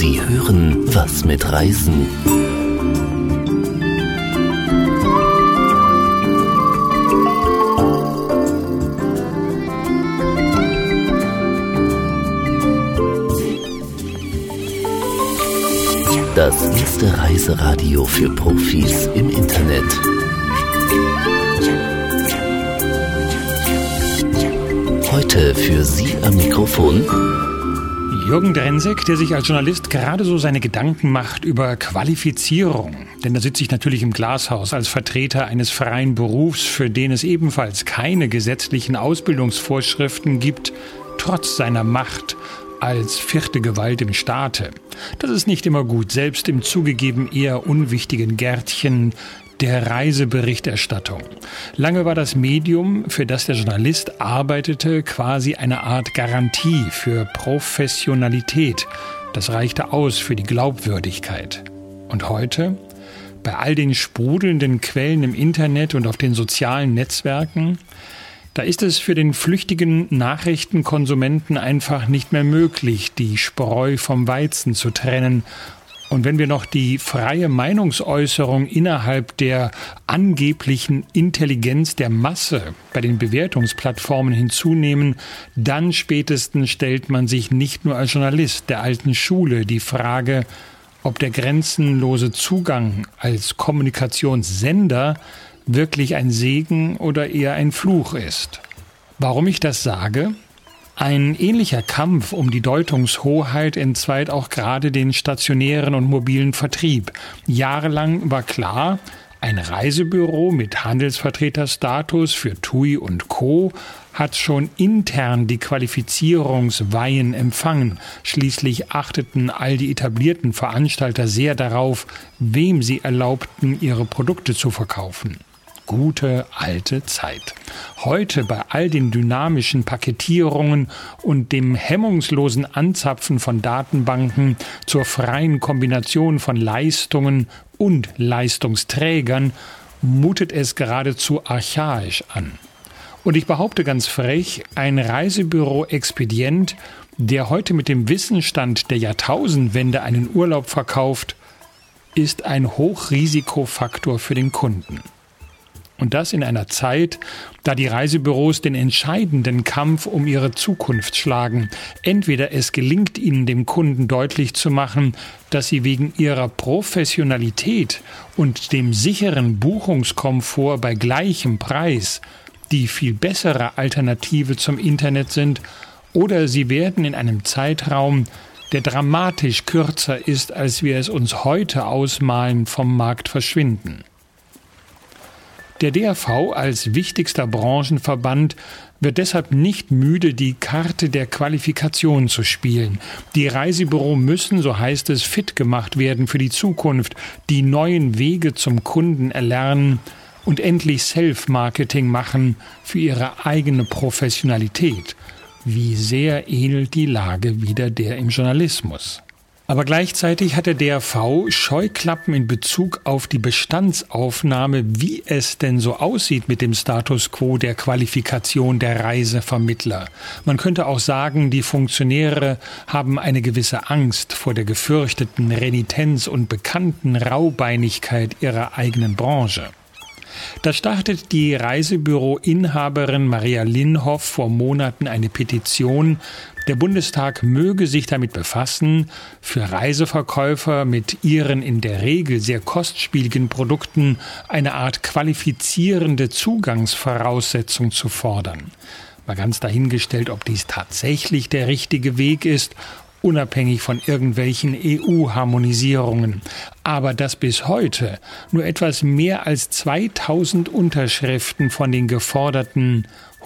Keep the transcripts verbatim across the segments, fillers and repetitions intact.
Sie hören was mit Reisen. Das erste Reiseradio für Profis im Internet. Heute für Sie am Mikrofon Jürgen Drenzek, der sich als Journalist gerade so seine Gedanken macht über Qualifizierung. Denn da sitze ich natürlich im Glashaus als Vertreter eines freien Berufs, für den es ebenfalls keine gesetzlichen Ausbildungsvorschriften gibt, trotz seiner Macht als vierte Gewalt im Staate. Das ist nicht immer gut, selbst im zugegeben eher unwichtigen Gärtchen der Reiseberichterstattung. Lange war das Medium, für das der Journalist arbeitete, quasi eine Art Garantie für Professionalität. Das reichte aus für die Glaubwürdigkeit. Und heute, bei all den sprudelnden Quellen im Internet und auf den sozialen Netzwerken, da ist es für den flüchtigen Nachrichtenkonsumenten einfach nicht mehr möglich, die Spreu vom Weizen zu trennen. Und wenn wir noch die freie Meinungsäußerung innerhalb der angeblichen Intelligenz der Masse bei den Bewertungsplattformen hinzunehmen, dann spätestens stellt man sich nicht nur als Journalist der alten Schule die Frage, ob der grenzenlose Zugang als Kommunikationssender wirklich ein Segen oder eher ein Fluch ist. Warum ich das sage? Ein ähnlicher Kampf um die Deutungshoheit entzweit auch gerade den stationären und mobilen Vertrieb. Jahrelang war klar, ein Reisebüro mit Handelsvertreterstatus für T U I und Co. hat schon intern die Qualifizierungsweihen empfangen. Schließlich achteten all die etablierten Veranstalter sehr darauf, wem sie erlaubten, ihre Produkte zu verkaufen. Gute alte Zeit. Heute bei all den dynamischen Paketierungen und dem hemmungslosen Anzapfen von Datenbanken zur freien Kombination von Leistungen und Leistungsträgern mutet es geradezu archaisch an. Und ich behaupte ganz frech, ein Reisebüro-Expedient, der heute mit dem Wissensstand der Jahrtausendwende einen Urlaub verkauft, ist ein Hochrisikofaktor für den Kunden. Und das in einer Zeit, da die Reisebüros den entscheidenden Kampf um ihre Zukunft schlagen. Entweder es gelingt ihnen, dem Kunden deutlich zu machen, dass sie wegen ihrer Professionalität und dem sicheren Buchungskomfort bei gleichem Preis die viel bessere Alternative zum Internet sind, oder sie werden in einem Zeitraum, der dramatisch kürzer ist, als wir es uns heute ausmalen, vom Markt verschwinden. Der D R V als wichtigster Branchenverband wird deshalb nicht müde, die Karte der Qualifikation zu spielen. Die Reisebüros müssen, so heißt es, fit gemacht werden für die Zukunft, die neuen Wege zum Kunden erlernen und endlich Self-Marketing machen für ihre eigene Professionalität. Wie sehr ähnelt die Lage wieder der im Journalismus. Aber gleichzeitig hat der D R V Scheuklappen in Bezug auf die Bestandsaufnahme, wie es denn so aussieht mit dem Status quo der Qualifikation der Reisevermittler. Man könnte auch sagen, die Funktionäre haben eine gewisse Angst vor der gefürchteten Renitenz und bekannten Raubeinigkeit ihrer eigenen Branche. Da startet die Reisebüro-Inhaberin Maria Linhoff vor Monaten eine Petition. Der Bundestag möge sich damit befassen, für Reiseverkäufer mit ihren in der Regel sehr kostspieligen Produkten eine Art qualifizierende Zugangsvoraussetzung zu fordern. Mal ganz dahingestellt, ob dies tatsächlich der richtige Weg ist, unabhängig von irgendwelchen E U-Harmonisierungen. Aber dass bis heute nur etwas mehr als zweitausend Unterschriften von den geforderten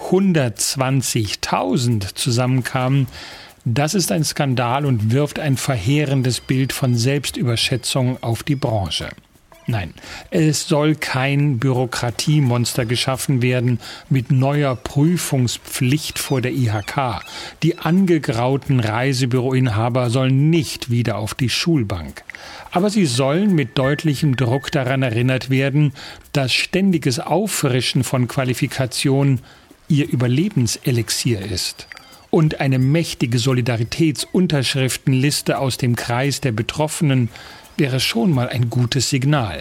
hundertzwanzigtausend zusammenkamen, das ist ein Skandal und wirft ein verheerendes Bild von Selbstüberschätzung auf die Branche. Nein, es soll kein Bürokratiemonster geschaffen werden mit neuer Prüfungspflicht vor der I H K. Die angegrauten Reisebüroinhaber sollen nicht wieder auf die Schulbank. Aber sie sollen mit deutlichem Druck daran erinnert werden, dass ständiges Auffrischen von Qualifikationen ihr Überlebenselixier ist. und eine mächtige Solidaritätsunterschriftenliste aus dem Kreis der Betroffenen wäre schon mal ein gutes Signal.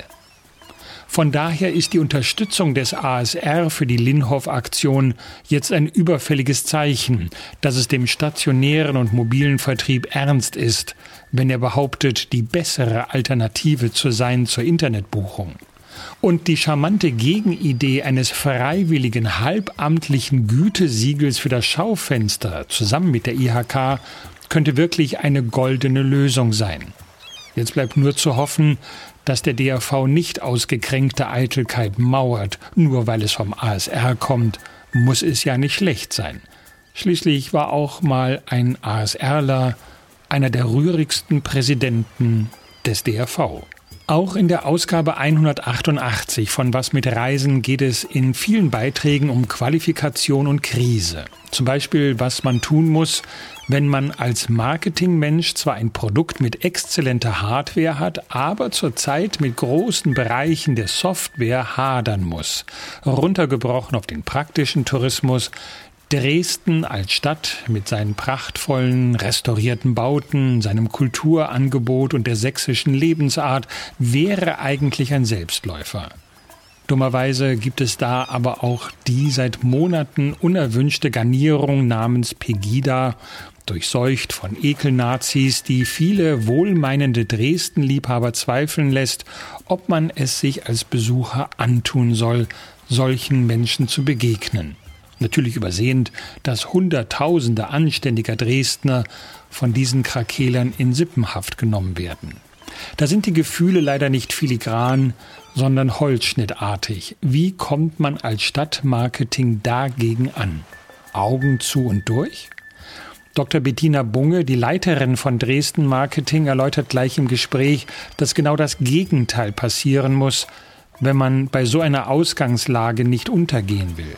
Von daher ist die Unterstützung des A S R für die Linhof-Aktion jetzt ein überfälliges Zeichen, dass es dem stationären und mobilen Vertrieb ernst ist, wenn er behauptet, die bessere Alternative zu sein zur Internetbuchung. Und die charmante Gegenidee eines freiwilligen halbamtlichen Gütesiegels für das Schaufenster zusammen mit der I H K könnte wirklich eine goldene Lösung sein. Jetzt bleibt nur zu hoffen, dass der D A V nicht aus gekränkter Eitelkeit mauert, nur weil es vom A S R kommt, muss es ja nicht schlecht sein. Schließlich war auch mal ein ASRler einer der rührigsten Präsidenten des D A V. Auch in der Ausgabe hundertachtundachtzig von Was mit Reisen geht es in vielen Beiträgen um Qualifikation und Krise. Zum Beispiel, was man tun muss, wenn man als Marketingmensch zwar ein Produkt mit exzellenter Hardware hat, aber zurzeit mit großen Bereichen der Software hadern muss. Runtergebrochen auf den praktischen Tourismus: Dresden als Stadt mit seinen prachtvollen, restaurierten Bauten, seinem Kulturangebot und der sächsischen Lebensart wäre eigentlich ein Selbstläufer. Dummerweise gibt es da aber auch die seit Monaten unerwünschte Garnierung namens Pegida, durchseucht von Ekelnazis, die viele wohlmeinende Dresden-Liebhaber zweifeln lässt, ob man es sich als Besucher antun soll, solchen Menschen zu begegnen. Natürlich übersehend, dass Hunderttausende anständiger Dresdner von diesen Krakelern in Sippenhaft genommen werden. Da sind die Gefühle leider nicht filigran, sondern holzschnittartig. Wie kommt man als Stadtmarketing dagegen an? Augen zu und durch? Doktor Bettina Bunge, die Leiterin von Dresden Marketing, erläutert gleich im Gespräch, dass genau das Gegenteil passieren muss, wenn man bei so einer Ausgangslage nicht untergehen will.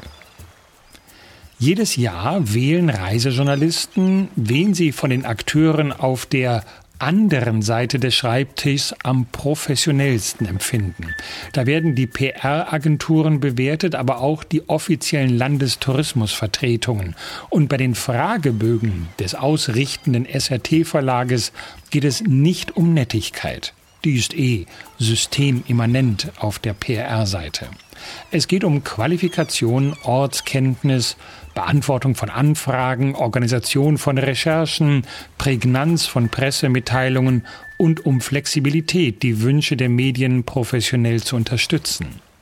Jedes Jahr wählen Reisejournalisten, wen sie von den Akteuren auf der anderen Seite des Schreibtischs am professionellsten empfinden. Da werden die P R-Agenturen bewertet, aber auch die offiziellen Landestourismusvertretungen. Und bei den Fragebögen des ausrichtenden S R T-Verlages geht es nicht um Nettigkeit. Die ist eh systemimmanent auf der P R-Seite. Es geht um Qualifikation, Ortskenntnis, Beantwortung von Anfragen, Organisation von Recherchen, Prägnanz von Pressemitteilungen und um Flexibilität, die Wünsche der Medien professionell zu unterstützen.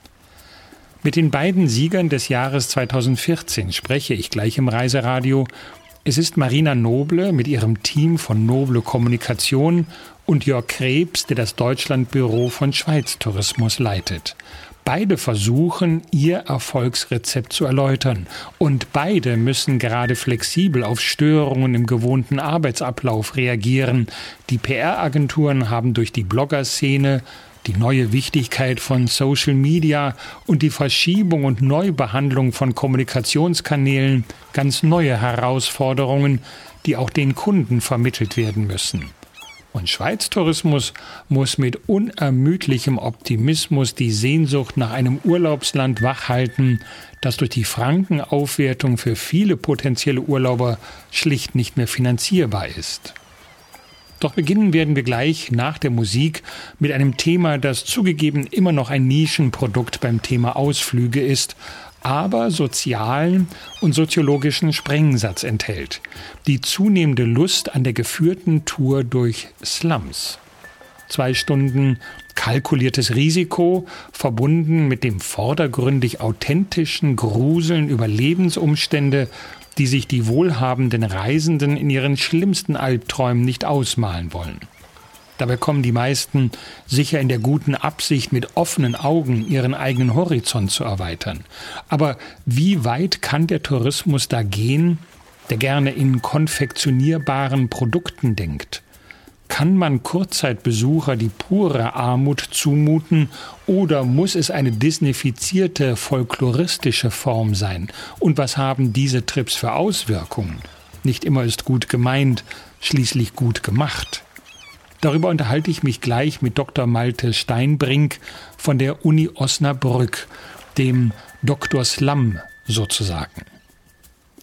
Mit den beiden Siegern des Jahres zweitausendvierzehn spreche ich gleich im Reiseradio. Es ist Marina Noble mit ihrem Team von Noble Kommunikation und Jörg Krebs, der das Deutschlandbüro von Schweiz Tourismus leitet. Beide versuchen, ihr Erfolgsrezept zu erläutern. Und beide müssen gerade flexibel auf Störungen im gewohnten Arbeitsablauf reagieren. Die P R-Agenturen haben durch die Bloggerszene, die neue Wichtigkeit von Social Media und die Verschiebung und Neubehandlung von Kommunikationskanälen ganz neue Herausforderungen, die auch den Kunden vermittelt werden müssen. Und Schweiz Tourismus muss mit unermüdlichem Optimismus die Sehnsucht nach einem Urlaubsland wachhalten, das durch die Frankenaufwertung für viele potenzielle Urlauber schlicht nicht mehr finanzierbar ist. Doch beginnen werden wir gleich nach der Musik mit einem Thema, das zugegeben immer noch ein Nischenprodukt beim Thema Ausflüge ist, aber sozialen und soziologischen Sprengsatz enthält. Die zunehmende Lust an der geführten Tour durch Slums. Zwei Stunden kalkuliertes Risiko, verbunden mit dem vordergründig authentischen Gruseln über Lebensumstände, die sich die wohlhabenden Reisenden in ihren schlimmsten Albträumen nicht ausmalen wollen. Dabei kommen die meisten sicher in der guten Absicht, mit offenen Augen ihren eigenen Horizont zu erweitern. Aber wie weit kann der Tourismus da gehen, der gerne in konfektionierbaren Produkten denkt? Kann man Kurzzeitbesucher die pure Armut zumuten oder muss es eine disneyfizierte, folkloristische Form sein? Und was haben diese Trips für Auswirkungen? Nicht immer ist gut gemeint, schließlich gut gemacht. Darüber unterhalte ich mich gleich mit Doktor Malte Steinbrink von der Uni Osnabrück, dem Doktor Slum sozusagen.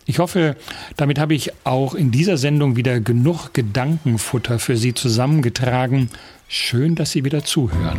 Ich hoffe, damit habe ich auch in dieser Sendung wieder genug Gedankenfutter für Sie zusammengetragen. Schön, dass Sie wieder zuhören.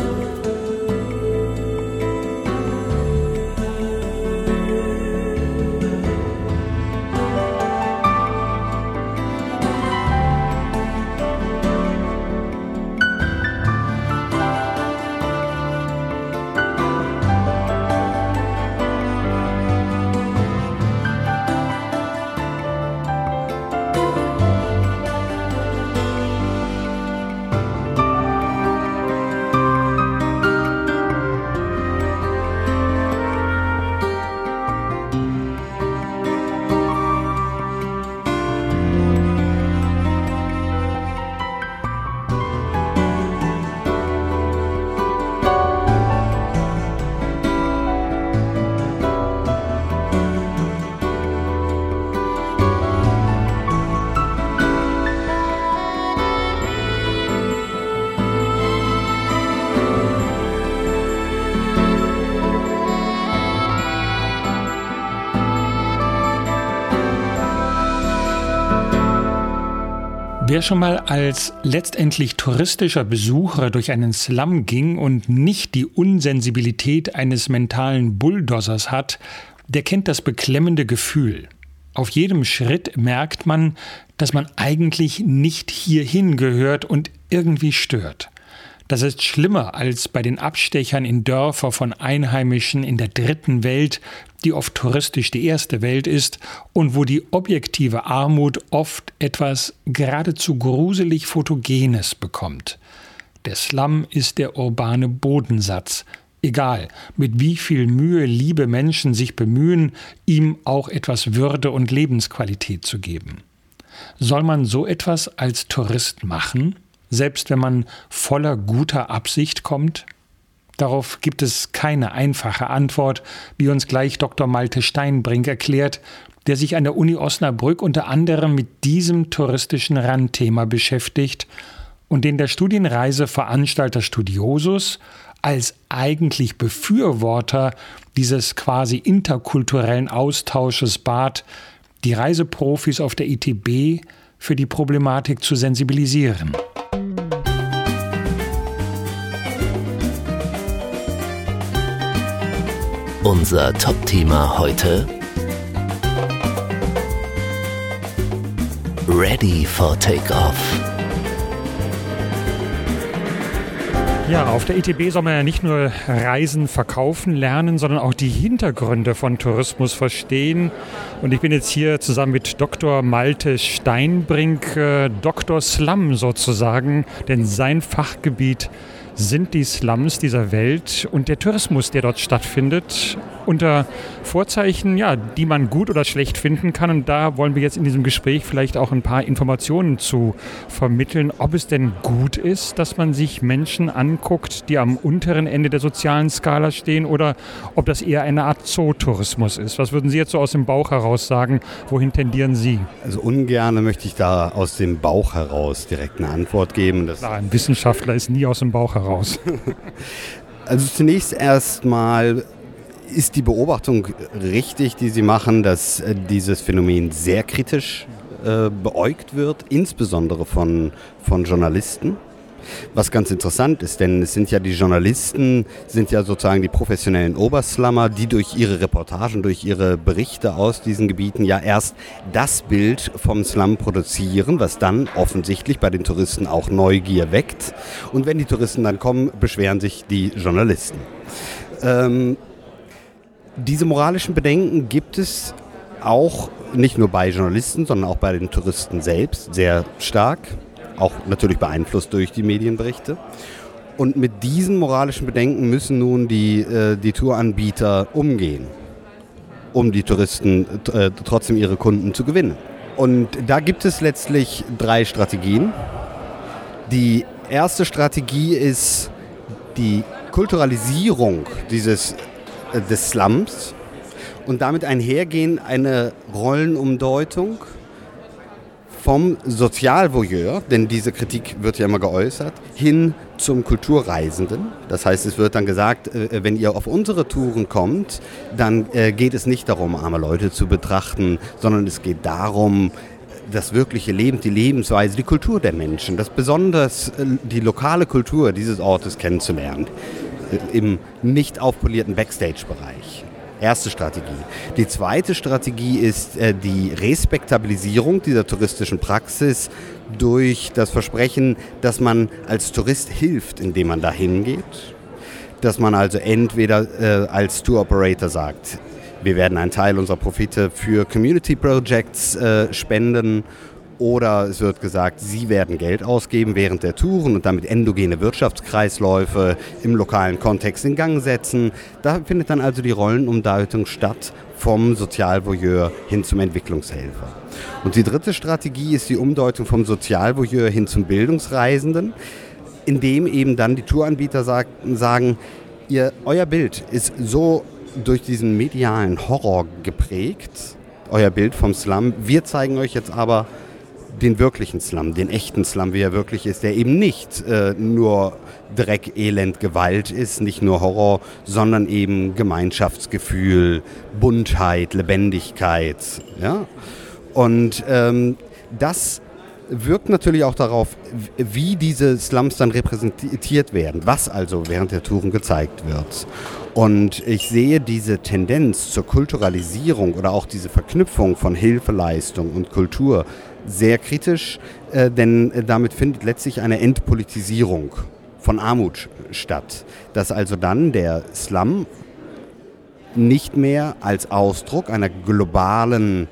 Wer schon mal als letztendlich touristischer Besucher durch einen Slum ging und nicht die Unsensibilität eines mentalen Bulldozers hat, der kennt das beklemmende Gefühl. Auf jedem Schritt merkt man, dass man eigentlich nicht hierhin gehört und irgendwie stört. Das ist schlimmer als bei den Abstechern in Dörfer von Einheimischen in der dritten Welt, die oft touristisch die erste Welt ist und wo die objektive Armut oft etwas geradezu gruselig Fotogenes bekommt. Der Slum ist der urbane Bodensatz. Egal, mit wie viel Mühe liebe Menschen sich bemühen, ihm auch etwas Würde und Lebensqualität zu geben. Soll man so etwas als Tourist machen? Selbst wenn man voller guter Absicht kommt? Darauf gibt es keine einfache Antwort, wie uns gleich Doktor Malte Steinbrink erklärt, der sich an der Uni Osnabrück unter anderem mit diesem touristischen Randthema beschäftigt und den der Studienreiseveranstalter Studiosus als eigentlich Befürworter dieses quasi interkulturellen Austausches bat, die Reiseprofis auf der I T B für die Problematik zu sensibilisieren. Unser Top-Thema heute: Ready for Takeoff. Ja, auf der I T B soll man ja nicht nur Reisen verkaufen lernen, sondern auch die Hintergründe von Tourismus verstehen. Und ich bin jetzt hier zusammen mit Doktor Malte Steinbrink, äh, Doktor Slum sozusagen, denn sein Fachgebiet sind die Slums dieser Welt und der Tourismus, der dort stattfindet, unter Vorzeichen, ja, die man gut oder schlecht finden kann. Und da wollen wir jetzt in diesem Gespräch vielleicht auch ein paar Informationen zu vermitteln, ob es denn gut ist, dass man sich Menschen anguckt, die am unteren Ende der sozialen Skala stehen, oder ob das eher eine Art Zootourismus ist. Was würden Sie jetzt so aus dem Bauch heraus sagen? Wohin tendieren Sie? Also ungern möchte ich da aus dem Bauch heraus direkt eine Antwort geben. Das Klar, ein Wissenschaftler ist nie aus dem Bauch heraus. Also zunächst erstmal ist die Beobachtung richtig, die Sie machen, dass äh, dieses Phänomen sehr kritisch äh, beäugt wird, insbesondere von, von Journalisten. Was ganz interessant ist, denn es sind ja die Journalisten, sind ja sozusagen die professionellen Oberslummer, die durch ihre Reportagen, durch ihre Berichte aus diesen Gebieten ja erst das Bild vom Slum produzieren, was dann offensichtlich bei den Touristen auch Neugier weckt. Und wenn die Touristen dann kommen, beschweren sich die Journalisten. Ähm, diese moralischen Bedenken gibt es auch nicht nur bei Journalisten, sondern auch bei den Touristen selbst sehr stark. Auch natürlich beeinflusst durch die Medienberichte. Und mit diesen moralischen Bedenken müssen nun die, äh, die Touranbieter umgehen, um die Touristen äh, trotzdem ihre Kunden zu gewinnen. Und da gibt es letztlich drei Strategien. Die erste Strategie ist die Kulturalisierung dieses, äh, des Slums und damit einhergehen eine Rollenumdeutung vom Sozialvoyeur, denn diese Kritik wird ja immer geäußert, hin zum Kulturreisenden. Das heißt, es wird dann gesagt, wenn ihr auf unsere Touren kommt, dann geht es nicht darum, arme Leute zu betrachten, sondern es geht darum, das wirkliche Leben, die Lebensweise, die Kultur der Menschen, das besonders die lokale Kultur dieses Ortes kennenzulernen, im nicht aufpolierten Backstage-Bereich. Erste Strategie. Die zweite Strategie ist äh, die Respektabilisierung dieser touristischen Praxis durch das Versprechen, dass man als Tourist hilft, indem man da hingeht. Dass man also entweder äh, als Tour Operator sagt, wir werden einen Teil unserer Profite für Community Projects äh, spenden, oder es wird gesagt, Sie werden Geld ausgeben während der Touren und damit endogene Wirtschaftskreisläufe im lokalen Kontext in Gang setzen. Da findet dann also die Rollenumdeutung statt vom Sozialvoyeur hin zum Entwicklungshelfer. Und die dritte Strategie ist die Umdeutung vom Sozialvoyeur hin zum Bildungsreisenden, indem eben dann die Touranbieter sagt, sagen, ihr, euer Bild ist so durch diesen medialen Horror geprägt, euer Bild vom Slum. Wir zeigen euch jetzt aber den wirklichen Slum, den echten Slum, wie er wirklich ist, der eben nicht äh, nur Dreck, Elend, Gewalt ist, nicht nur Horror, sondern eben Gemeinschaftsgefühl, Buntheit, Lebendigkeit. Ja? Und ähm, das wirkt natürlich auch darauf, wie diese Slums dann repräsentiert werden, was also während der Touren gezeigt wird. Und ich sehe diese Tendenz zur Kulturalisierung oder auch diese Verknüpfung von Hilfeleistung und Kultur sehr kritisch, äh, denn damit findet letztlich eine Entpolitisierung von Armut statt. Dass also dann der Slum nicht mehr als Ausdruck einer globalen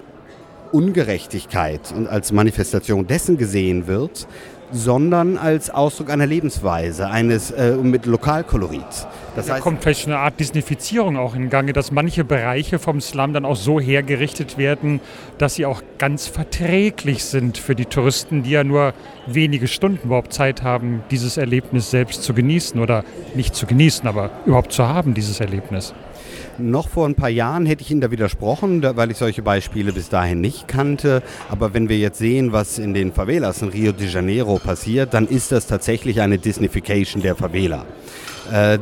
Ungerechtigkeit und als Manifestation dessen gesehen wird, sondern als Ausdruck einer Lebensweise, eines äh, mit Lokalkolorit. Das da heißt, kommt vielleicht eine Art Disneyfizierung auch in Gange, dass manche Bereiche vom Slum dann auch so hergerichtet werden, dass sie auch ganz verträglich sind für die Touristen, die ja nur wenige Stunden überhaupt Zeit haben, dieses Erlebnis selbst zu genießen oder nicht zu genießen, aber überhaupt zu haben, dieses Erlebnis. Noch vor ein paar Jahren hätte ich Ihnen da widersprochen, weil ich solche Beispiele bis dahin nicht kannte. Aber wenn wir jetzt sehen, was in den Favelas in Rio de Janeiro passiert, dann ist das tatsächlich eine Disneyfication der Favela. Äh,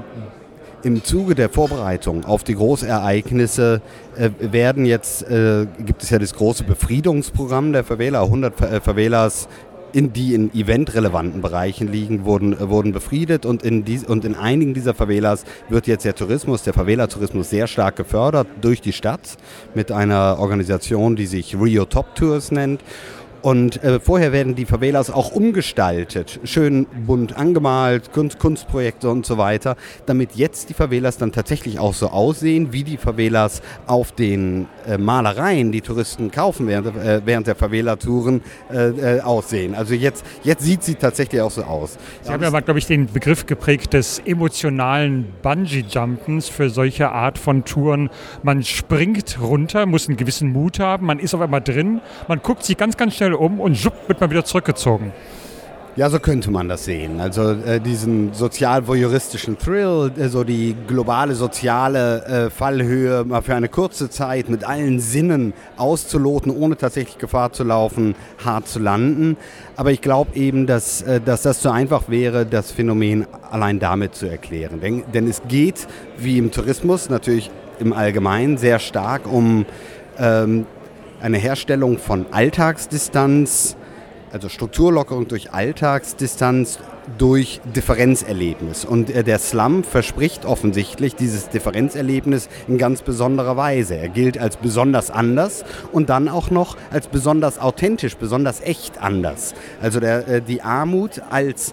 Im Zuge der Vorbereitung auf die Großereignisse äh, werden jetzt, äh, gibt es ja das große Befriedungsprogramm der Favela, hundert Favelas, in die in eventrelevanten Bereichen liegen, wurden, wurden befriedet und in, dies, und in einigen dieser Favelas wird jetzt der Tourismus, der Favela-Tourismus sehr stark gefördert durch die Stadt mit einer Organisation, die sich Rio Top Tours nennt. Und äh, vorher werden die Favelas auch umgestaltet, schön bunt angemalt, Kunst, Kunstprojekte und so weiter, damit jetzt die Favelas dann tatsächlich auch so aussehen, wie die Favelas auf den äh, Malereien, die Touristen kaufen während, äh, während der Favela-Touren, äh, äh, aussehen. Also jetzt, jetzt sieht sie tatsächlich auch so aus. Sie haben ja mal, glaube ich, den Begriff geprägt des emotionalen Bungee-Jumpens für solche Art von Touren. Man springt runter, muss einen gewissen Mut haben, man ist auf einmal drin, man guckt sich ganz, ganz schnell um und schupp, wird man wieder zurückgezogen. Ja, so könnte man das sehen. Also äh, diesen sozial-voyeuristischen Thrill, äh, so die globale soziale äh, Fallhöhe mal für eine kurze Zeit mit allen Sinnen auszuloten, ohne tatsächlich Gefahr zu laufen, hart zu landen. Aber ich glaube eben, dass, äh, dass das zu einfach wäre, das Phänomen allein damit zu erklären. Denn, denn es geht, wie im Tourismus, natürlich im Allgemeinen sehr stark um ähm, eine Herstellung von Alltagsdistanz, also Strukturlockerung durch Alltagsdistanz, durch Differenzerlebnis. Und äh, der Slum verspricht offensichtlich dieses Differenzerlebnis in ganz besonderer Weise. Er gilt als besonders anders und dann auch noch als besonders authentisch, besonders echt anders. Also der, äh, die Armut als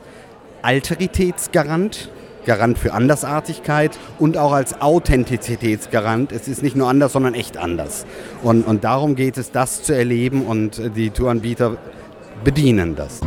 Alteritätsgarant, Garant für Andersartigkeit und auch als Authentizitätsgarant. Es ist nicht nur anders, sondern echt anders. Und, und darum geht es, das zu erleben und die Touranbieter bedienen das.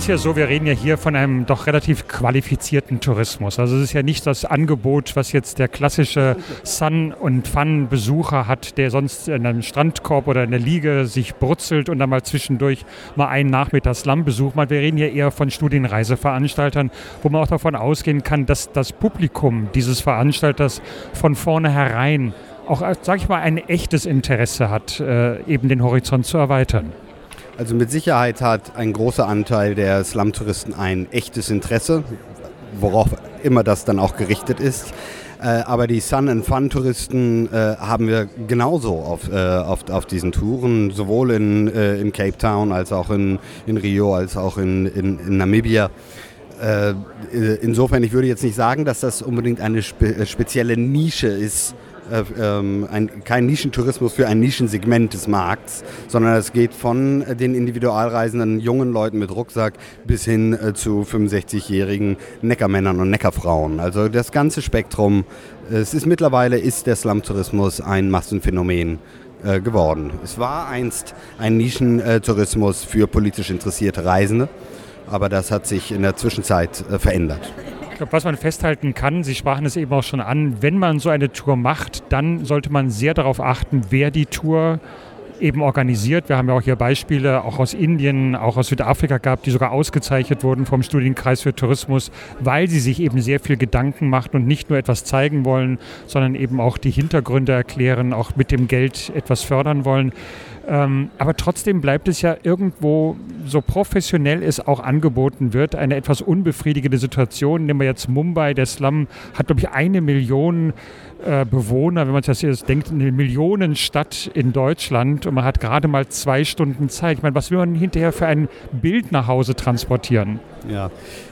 ist ja so, wir reden ja hier von einem doch relativ qualifizierten Tourismus. Also es ist ja nicht das Angebot, was jetzt der klassische Sun- und Fun-Besucher hat, der sonst in einem Strandkorb oder in der Liege sich brutzelt und dann mal zwischendurch mal einen Nachmittag Slum-Besuch macht. Wir reden hier eher von Studienreiseveranstaltern, wo man auch davon ausgehen kann, dass das Publikum dieses Veranstalters von vornherein auch, sage ich mal, ein echtes Interesse hat, äh, eben den Horizont zu erweitern. Also mit Sicherheit hat ein großer Anteil der Slum-Touristen ein echtes Interesse, worauf immer das dann auch gerichtet ist. Äh, aber die Sun- and Fun-Touristen äh, haben wir genauso auf, äh, auf, auf diesen Touren, sowohl in, äh, in Cape Town als auch in, in Rio, als auch in, in, in Namibia. Äh, insofern, ich würde jetzt nicht sagen, dass das unbedingt eine spe- spezielle Nische ist, Äh, ähm, ein, kein Nischentourismus für ein Nischensegment des Markts, sondern es geht von äh, den individualreisenden jungen Leuten mit Rucksack bis hin äh, zu fünfundsechzigjährigen Neckermännern und Neckerfrauen. Also das ganze Spektrum. Es ist mittlerweile ist der Slum-Tourismus ein Massenphänomen äh, geworden. Es war einst ein Nischentourismus für politisch interessierte Reisende, aber das hat sich in der Zwischenzeit äh, verändert. Ich glaube, was man festhalten kann, Sie sprachen es eben auch schon an, wenn man so eine Tour macht, dann sollte man sehr darauf achten, wer die Tour eben organisiert. Wir haben ja auch hier Beispiele, auch aus Indien, auch aus Südafrika gehabt, die sogar ausgezeichnet wurden vom Studienkreis für Tourismus, weil sie sich eben sehr viel Gedanken machen und nicht nur etwas zeigen wollen, sondern eben auch die Hintergründe erklären, auch mit dem Geld etwas fördern wollen. Ähm, aber trotzdem bleibt es ja irgendwo, so professionell es auch angeboten wird, eine etwas unbefriedigende Situation. Nehmen wir jetzt Mumbai, der Slum hat, glaube ich, eine Million äh, Bewohner, wenn man sich das jetzt denkt, eine Millionenstadt in Deutschland und man hat gerade mal zwei Stunden Zeit. Ich meine, was will man hinterher für ein Bild nach Hause transportieren? Ja,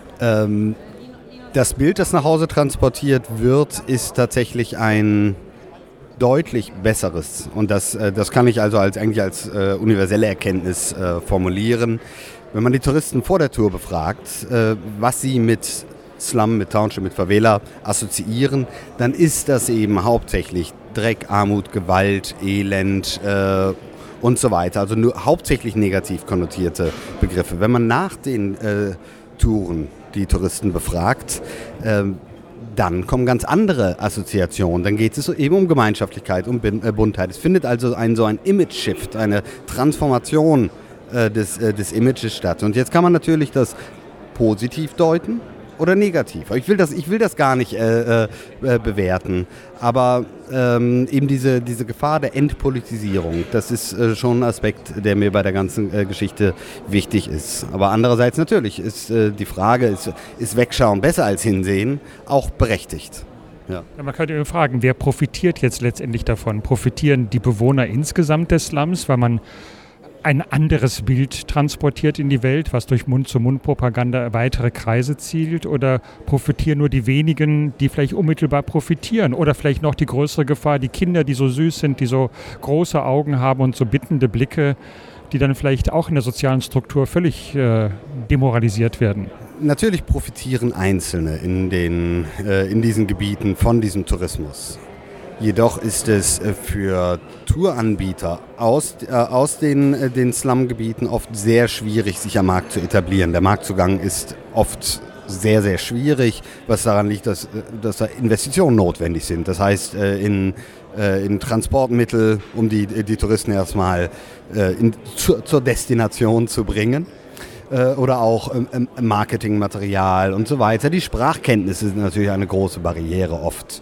ähm, das Bild, das nach Hause transportiert wird, ist tatsächlich ein deutlich besseres. Und das, das kann ich also als, eigentlich als äh, universelle Erkenntnis äh, formulieren. Wenn man die Touristen vor der Tour befragt, äh, was sie mit Slum, mit Township, mit Favela assoziieren, dann ist das eben hauptsächlich Dreck, Armut, Gewalt, Elend äh, und so weiter. Also nur hauptsächlich negativ konnotierte Begriffe. Wenn man nach den äh, Touren die Touristen befragt, äh, dann kommen ganz andere Assoziationen. Dann geht es eben um Gemeinschaftlichkeit, um Buntheit. Es findet also ein, so ein Image-Shift, eine Transformation äh, des, äh, des Images statt. Und jetzt kann man natürlich das positiv deuten oder negativ. Ich will das, ich will das gar nicht äh, äh, bewerten. Aber ähm, eben diese, diese Gefahr der Entpolitisierung, das ist äh, schon ein Aspekt, der mir bei der ganzen äh, Geschichte wichtig ist. Aber andererseits natürlich ist äh, die Frage, ist, ist Wegschauen besser als Hinsehen, auch berechtigt. Ja. Ja, man könnte fragen, wer profitiert jetzt letztendlich davon? Profitieren die Bewohner insgesamt des Slums, weil man ein anderes Bild transportiert in die Welt, was durch Mund-zu-Mund-Propaganda weitere Kreise zielt? Oder profitieren nur die wenigen, die vielleicht unmittelbar profitieren? Oder vielleicht noch die größere Gefahr, die Kinder, die so süß sind, die so große Augen haben und so bittende Blicke, die dann vielleicht auch in der sozialen Struktur völlig äh, demoralisiert werden? Natürlich profitieren Einzelne in, den, äh, in diesen Gebieten von diesem Tourismus. Jedoch ist es für Touranbieter aus, äh, aus den, äh, den Slum-Gebieten oft sehr schwierig, sich am Markt zu etablieren. Der Marktzugang ist oft sehr, sehr schwierig, was daran liegt, dass, dass da Investitionen notwendig sind. Das heißt, äh, in, äh, in Transportmittel, um die, die Touristen erstmal äh, in, zu, zur Destination zu bringen. Äh, oder auch ähm, Marketingmaterial und so weiter. Die Sprachkenntnisse sind natürlich eine große Barriere oft.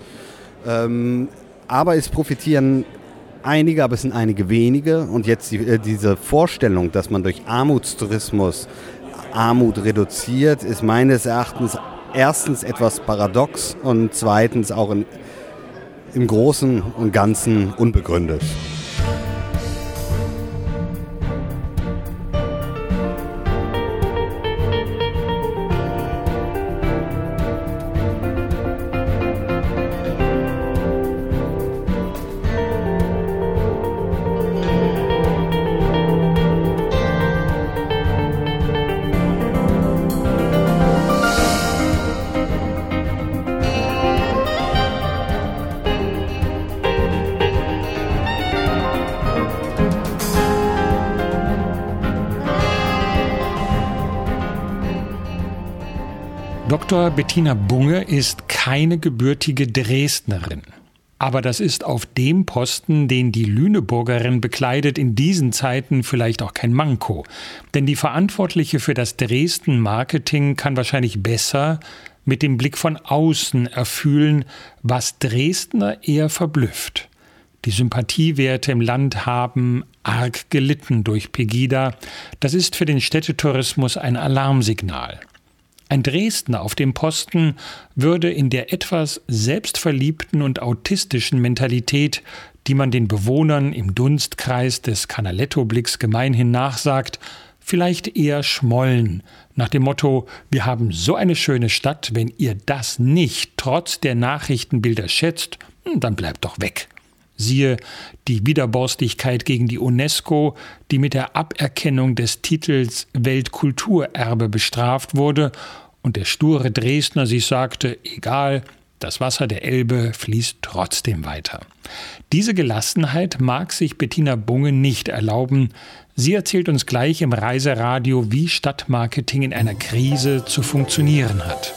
Ähm, aber es profitieren einige, aber es sind einige wenige. Und jetzt die, äh, diese Vorstellung, dass man durch Armutstourismus Armut reduziert, ist meines Erachtens erstens etwas paradox und zweitens auch in, im Großen und Ganzen unbegründet. Doktor Bettina Bunge ist keine gebürtige Dresdnerin. Aber das ist auf dem Posten, den die Lüneburgerin bekleidet, in diesen Zeiten vielleicht auch kein Manko. Denn die Verantwortliche für das Dresden-Marketing kann wahrscheinlich besser mit dem Blick von außen erfühlen, was Dresdner eher verblüfft. Die Sympathiewerte im Land haben arg gelitten durch Pegida. Das ist für den Städtetourismus ein Alarmsignal. Ein Dresdner auf dem Posten würde in der etwas selbstverliebten und autistischen Mentalität, die man den Bewohnern im Dunstkreis des Canaletto-Blicks gemeinhin nachsagt, vielleicht eher schmollen, nach dem Motto, wir haben so eine schöne Stadt, wenn ihr das nicht trotz der Nachrichtenbilder schätzt, dann bleibt doch weg. Siehe die Widerborstigkeit gegen die UNESCO, die mit der Aberkennung des Titels Weltkulturerbe bestraft wurde und der sture Dresdner sich sagte, egal, das Wasser der Elbe fließt trotzdem weiter. Diese Gelassenheit mag sich Bettina Bunge nicht erlauben. Sie erzählt uns gleich im Reiseradio, wie Stadtmarketing in einer Krise zu funktionieren hat.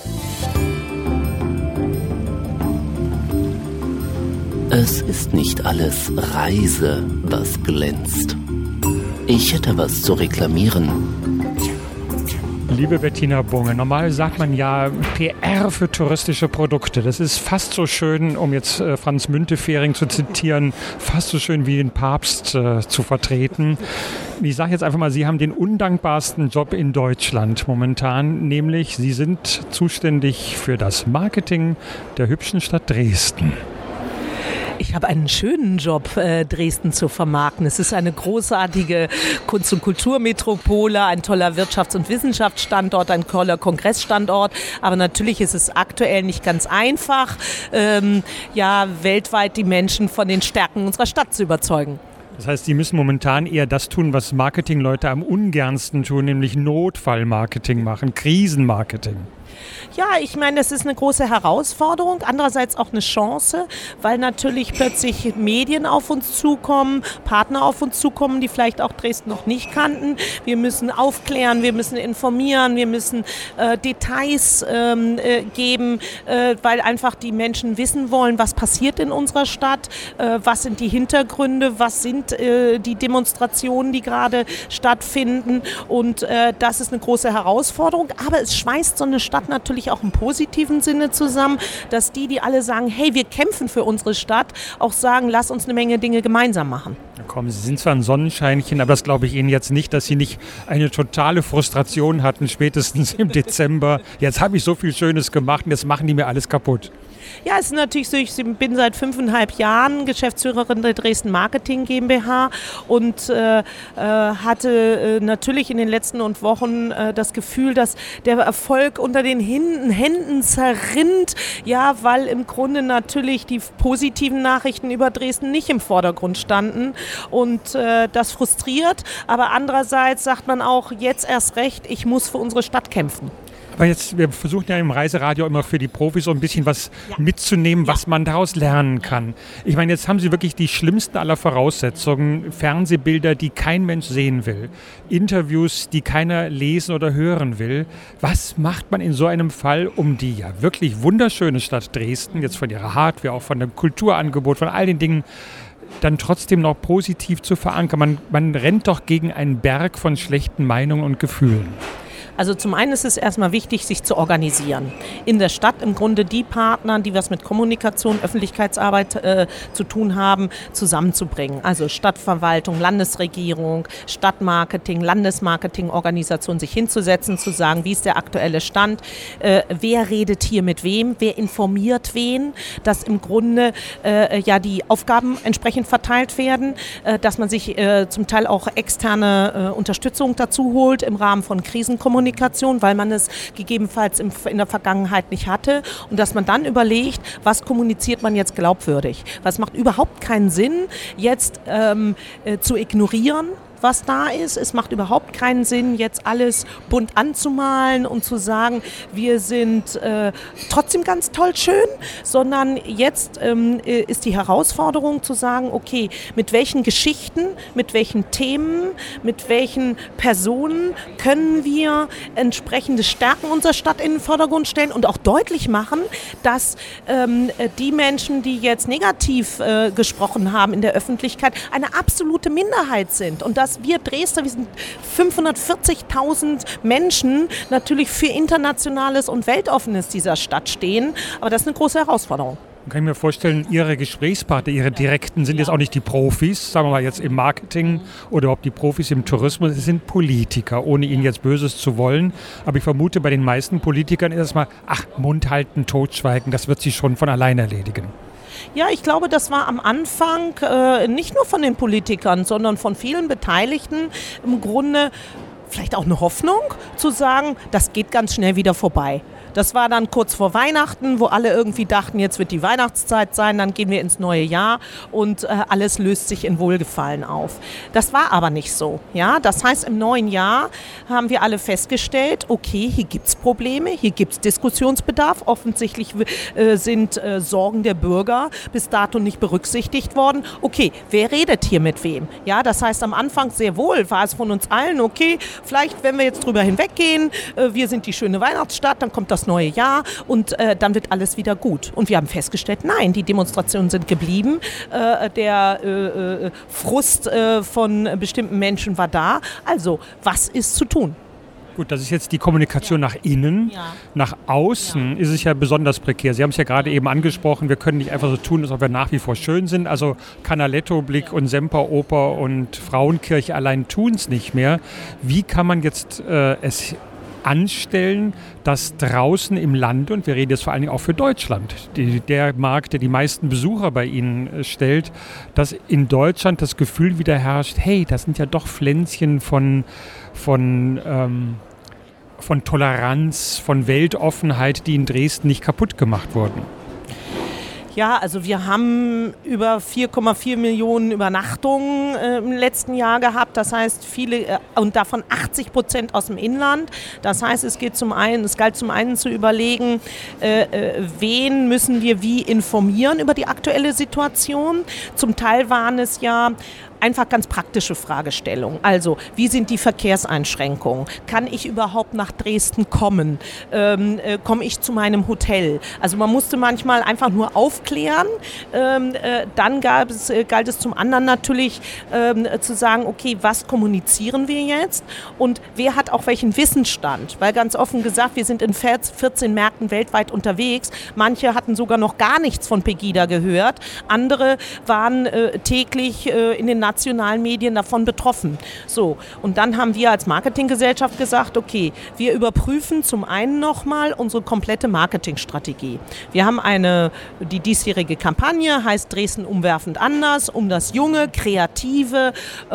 Es ist nicht alles Reise, was glänzt. Ich hätte was zu reklamieren. Liebe Bettina Bunge, normal sagt man ja P R für touristische Produkte. Das ist fast so schön, um jetzt äh, Franz Müntefering zu zitieren, fast so schön wie den Papst äh, zu vertreten. Ich sage jetzt einfach mal, Sie haben den undankbarsten Job in Deutschland momentan, nämlich Sie sind zuständig für das Marketing der hübschen Stadt Dresden. Ich habe einen schönen Job, äh, Dresden zu vermarkten. Es ist eine großartige Kunst- und Kulturmetropole, ein toller Wirtschafts- und Wissenschaftsstandort, ein toller Kongressstandort. Aber natürlich ist es aktuell nicht ganz einfach, ähm, ja, weltweit die Menschen von den Stärken unserer Stadt zu überzeugen. Das heißt, Sie müssen momentan eher das tun, was Marketingleute am ungernsten tun, nämlich Notfallmarketing machen, Krisenmarketing. Ja, ich meine, das ist eine große Herausforderung, andererseits auch eine Chance, weil natürlich plötzlich Medien auf uns zukommen, Partner auf uns zukommen, die vielleicht auch Dresden noch nicht kannten. Wir müssen aufklären, wir müssen informieren, wir müssen äh, Details ähm, äh, geben, äh, weil einfach die Menschen wissen wollen, was passiert in unserer Stadt, äh, was sind die Hintergründe, was sind äh, die Demonstrationen, die gerade stattfinden, und äh, das ist eine große Herausforderung, aber es schweißt so eine Stadt natürlich auch im positiven Sinne zusammen, dass die, die alle sagen, hey, wir kämpfen für unsere Stadt, auch sagen, lass uns eine Menge Dinge gemeinsam machen. Ja, komm, Sie sind zwar ein Sonnenscheinchen, aber das glaube ich Ihnen jetzt nicht, dass Sie nicht eine totale Frustration hatten, spätestens im Dezember. Jetzt habe ich so viel Schönes gemacht und jetzt machen die mir alles kaputt. Ja, es ist natürlich so, ich bin seit fünfeinhalb Jahren Geschäftsführerin der Dresden Marketing GmbH und äh, hatte äh, natürlich in den letzten Wochen äh, das Gefühl, dass der Erfolg unter den Händen, Händen zerrinnt, ja, weil im Grunde natürlich die positiven Nachrichten über Dresden nicht im Vordergrund standen, und äh, das frustriert, aber andererseits sagt man auch, jetzt erst recht, ich muss für unsere Stadt kämpfen. Aber jetzt, wir versuchen ja im Reiseradio immer für die Profis so ein bisschen was ja. mitzunehmen, was ja. man daraus lernen kann. Ich meine, jetzt haben Sie wirklich die schlimmsten aller Voraussetzungen. Fernsehbilder, die kein Mensch sehen will. Interviews, die keiner lesen oder hören will. Was macht man in so einem Fall, um die ja wirklich wunderschöne Stadt Dresden, jetzt von ihrer Hardware, auch von dem Kulturangebot, von all den Dingen, dann trotzdem noch positiv zu verankern? Man, man rennt doch gegen einen Berg von schlechten Meinungen und Gefühlen. Also zum einen ist es erstmal wichtig, sich zu organisieren. In der Stadt im Grunde die Partner, die was mit Kommunikation, Öffentlichkeitsarbeit äh, zu tun haben, zusammenzubringen. Also Stadtverwaltung, Landesregierung, Stadtmarketing, Landesmarketingorganisation, sich hinzusetzen, zu sagen, wie ist der aktuelle Stand, äh, wer redet hier mit wem, wer informiert wen, dass im Grunde äh, ja die Aufgaben entsprechend verteilt werden, äh, dass man sich äh, zum Teil auch externe äh, Unterstützung dazu holt im Rahmen von Krisenkommunikation, weil man es gegebenenfalls in der Vergangenheit nicht hatte, und dass man dann überlegt, was kommuniziert man jetzt glaubwürdig. Was macht überhaupt keinen Sinn, jetzt ähm, äh, zu ignorieren, was da ist. Es macht überhaupt keinen Sinn, jetzt alles bunt anzumalen und zu sagen, wir sind äh, trotzdem ganz toll schön, sondern jetzt ähm, ist die Herausforderung zu sagen, okay, mit welchen Geschichten, mit welchen Themen, mit welchen Personen können wir entsprechende Stärken unserer Stadt in den Vordergrund stellen und auch deutlich machen, dass ähm, die Menschen, die jetzt negativ äh, gesprochen haben in der Öffentlichkeit, eine absolute Minderheit sind und dass wir Dresdner, wir sind fünfhundertvierzigtausend Menschen, natürlich für Internationales und Weltoffenes dieser Stadt stehen, aber das ist eine große Herausforderung. Kann ich mir vorstellen, Ihre Gesprächspartner, Ihre Direkten sind jetzt auch nicht die Profis, sagen wir mal jetzt im Marketing oder ob die Profis im Tourismus, es sind Politiker, ohne Ihnen jetzt Böses zu wollen. Aber ich vermute, bei den meisten Politikern ist es mal, ach, Mund halten, totschweigen, das wird sich schon von allein erledigen. Ja, ich glaube, das war am Anfang äh, nicht nur von den Politikern, sondern von vielen Beteiligten im Grunde vielleicht auch eine Hoffnung, zu sagen, das geht ganz schnell wieder vorbei. Das war dann kurz vor Weihnachten, wo alle irgendwie dachten, jetzt wird die Weihnachtszeit sein, dann gehen wir ins neue Jahr und äh, alles löst sich in Wohlgefallen auf. Das war aber nicht so. Ja? Das heißt, im neuen Jahr haben wir alle festgestellt, okay, hier gibt es Probleme, hier gibt es Diskussionsbedarf. Offensichtlich äh, sind äh, Sorgen der Bürger bis dato nicht berücksichtigt worden. Okay, wer redet hier mit wem? Ja, das heißt, am Anfang sehr wohl war es von uns allen, okay, vielleicht, wenn wir jetzt drüber hinweggehen, äh, wir sind die schöne Weihnachtsstadt, dann kommt das neue Jahr und äh, dann wird alles wieder gut. Und wir haben festgestellt, nein, die Demonstrationen sind geblieben, äh, der äh, Frust äh, von bestimmten Menschen war da. Also, was ist zu tun? Gut, das ist jetzt die Kommunikation ja. nach innen. Ja. Nach außen ja. ist es ja besonders prekär. Sie haben es ja gerade eben angesprochen, wir können nicht einfach so tun, als ob wir nach wie vor schön sind. Also Canaletto-Blick ja. und Semperoper und Frauenkirche allein tun es nicht mehr. Wie kann man jetzt äh, es anstellen, dass draußen im Land, und wir reden jetzt vor allen Dingen auch für Deutschland, die, der Markt, der die meisten Besucher bei Ihnen äh, stellt, dass in Deutschland das Gefühl wieder herrscht, hey, das sind ja doch Pflänzchen von, von, ähm, von Toleranz, von Weltoffenheit, die in Dresden nicht kaputt gemacht wurden. Ja, also wir haben über vier Komma vier Millionen Übernachtungen äh, im letzten Jahr gehabt. Das heißt, viele äh, und davon achtzig Prozent aus dem Inland. Das heißt, es geht zum einen, es galt zum einen zu überlegen, äh, äh, wen müssen wir wie informieren über die aktuelle Situation. Zum Teil waren es ja einfach ganz praktische Fragestellungen. Also, wie sind die Verkehrseinschränkungen? Kann ich überhaupt nach Dresden kommen? Ähm, äh, komme ich zu meinem Hotel? Also man musste manchmal einfach nur aufklären. Ähm, äh, dann gab es, äh, galt es zum anderen natürlich ähm, äh, zu sagen, okay, was kommunizieren wir jetzt? Und wer hat auch welchen Wissensstand? Weil ganz offen gesagt, wir sind in vierzehn Märkten weltweit unterwegs. Manche hatten sogar noch gar nichts von Pegida gehört. Andere waren äh, täglich äh, in den nationalen Medien davon betroffen. So, und dann haben wir als Marketinggesellschaft gesagt, okay, wir überprüfen zum einen nochmal unsere komplette Marketingstrategie. Wir haben eine, die diesjährige Kampagne heißt Dresden umwerfend anders, um das junge, kreative,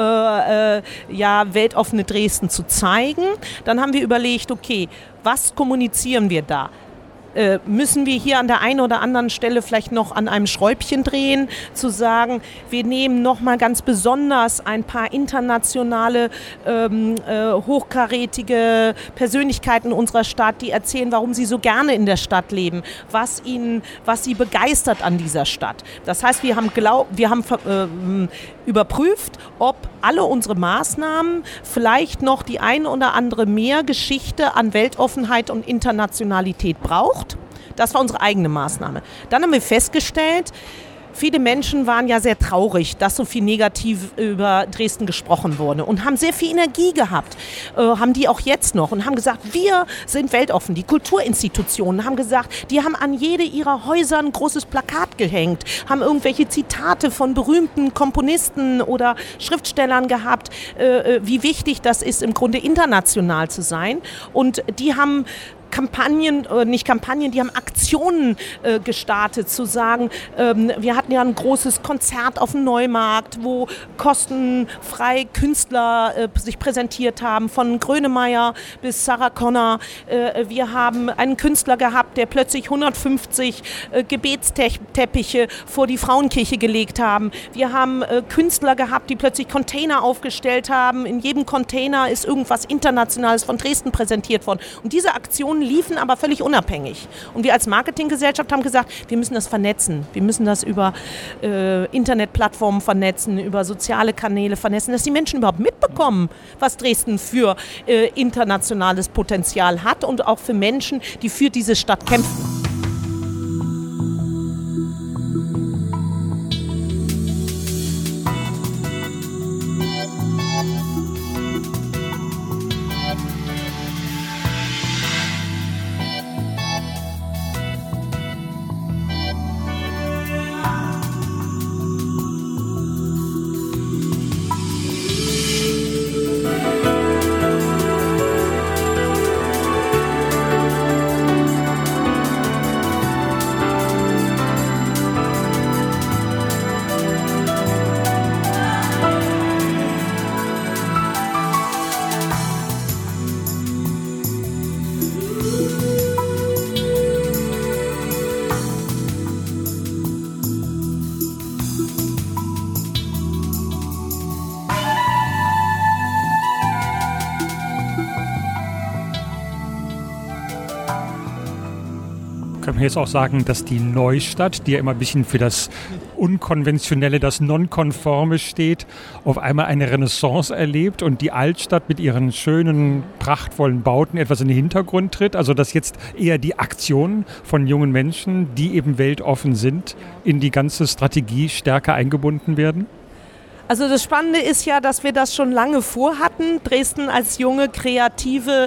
äh, äh, ja, weltoffene Dresden zu zeigen. Dann haben wir überlegt, okay, was kommunizieren wir da? Äh, müssen wir hier an der einen oder anderen Stelle vielleicht noch an einem Schräubchen drehen, zu sagen, wir nehmen nochmal ganz besonders ein paar internationale, ähm, äh, hochkarätige Persönlichkeiten unserer Stadt, die erzählen, warum sie so gerne in der Stadt leben, was ihnen, was sie begeistert an dieser Stadt. Das heißt, wir haben, glaub, wir haben äh, überprüft, ob alle unsere Maßnahmen vielleicht noch die eine oder andere mehr Geschichte an Weltoffenheit und Internationalität braucht. Das war unsere eigene Maßnahme. Dann haben wir festgestellt, viele Menschen waren ja sehr traurig, dass so viel negativ über Dresden gesprochen wurde und haben sehr viel Energie gehabt, äh, haben die auch jetzt noch und haben gesagt, wir sind weltoffen. Die Kulturinstitutionen haben gesagt, die haben an jede ihrer Häuser ein großes Plakat gehängt, haben irgendwelche Zitate von berühmten Komponisten oder Schriftstellern gehabt, äh, wie wichtig das ist, im Grunde international zu sein. Und die haben Kampagnen, äh, nicht Kampagnen, die haben Aktionen äh, gestartet, zu sagen, ähm, wir hatten ja ein großes Konzert auf dem Neumarkt, wo kostenfrei Künstler äh, sich präsentiert haben, von Grönemeyer bis Sarah Connor. Äh, wir haben einen Künstler gehabt, der plötzlich hundertfünfzig äh, Gebetsteppiche vor die Frauenkirche gelegt haben. Wir haben äh, Künstler gehabt, die plötzlich Container aufgestellt haben. In jedem Container ist irgendwas Internationales von Dresden präsentiert worden. Und diese Aktionen liefen aber völlig unabhängig. Und wir als Marketinggesellschaft haben gesagt, wir müssen das vernetzen. Wir müssen das über äh, Internetplattformen vernetzen, über soziale Kanäle vernetzen, dass die Menschen überhaupt mitbekommen, was Dresden für äh, internationales Potenzial hat und auch für Menschen, die für diese Stadt kämpfen. Können wir jetzt auch sagen, dass die Neustadt, die ja immer ein bisschen für das Unkonventionelle, das Nonkonforme steht, auf einmal eine Renaissance erlebt und die Altstadt mit ihren schönen, prachtvollen Bauten etwas in den Hintergrund tritt? Also dass jetzt eher die Aktionen von jungen Menschen, die eben weltoffen sind, in die ganze Strategie stärker eingebunden werden? Also das Spannende ist ja, dass wir das schon lange vorhatten, Dresden als junge, kreative,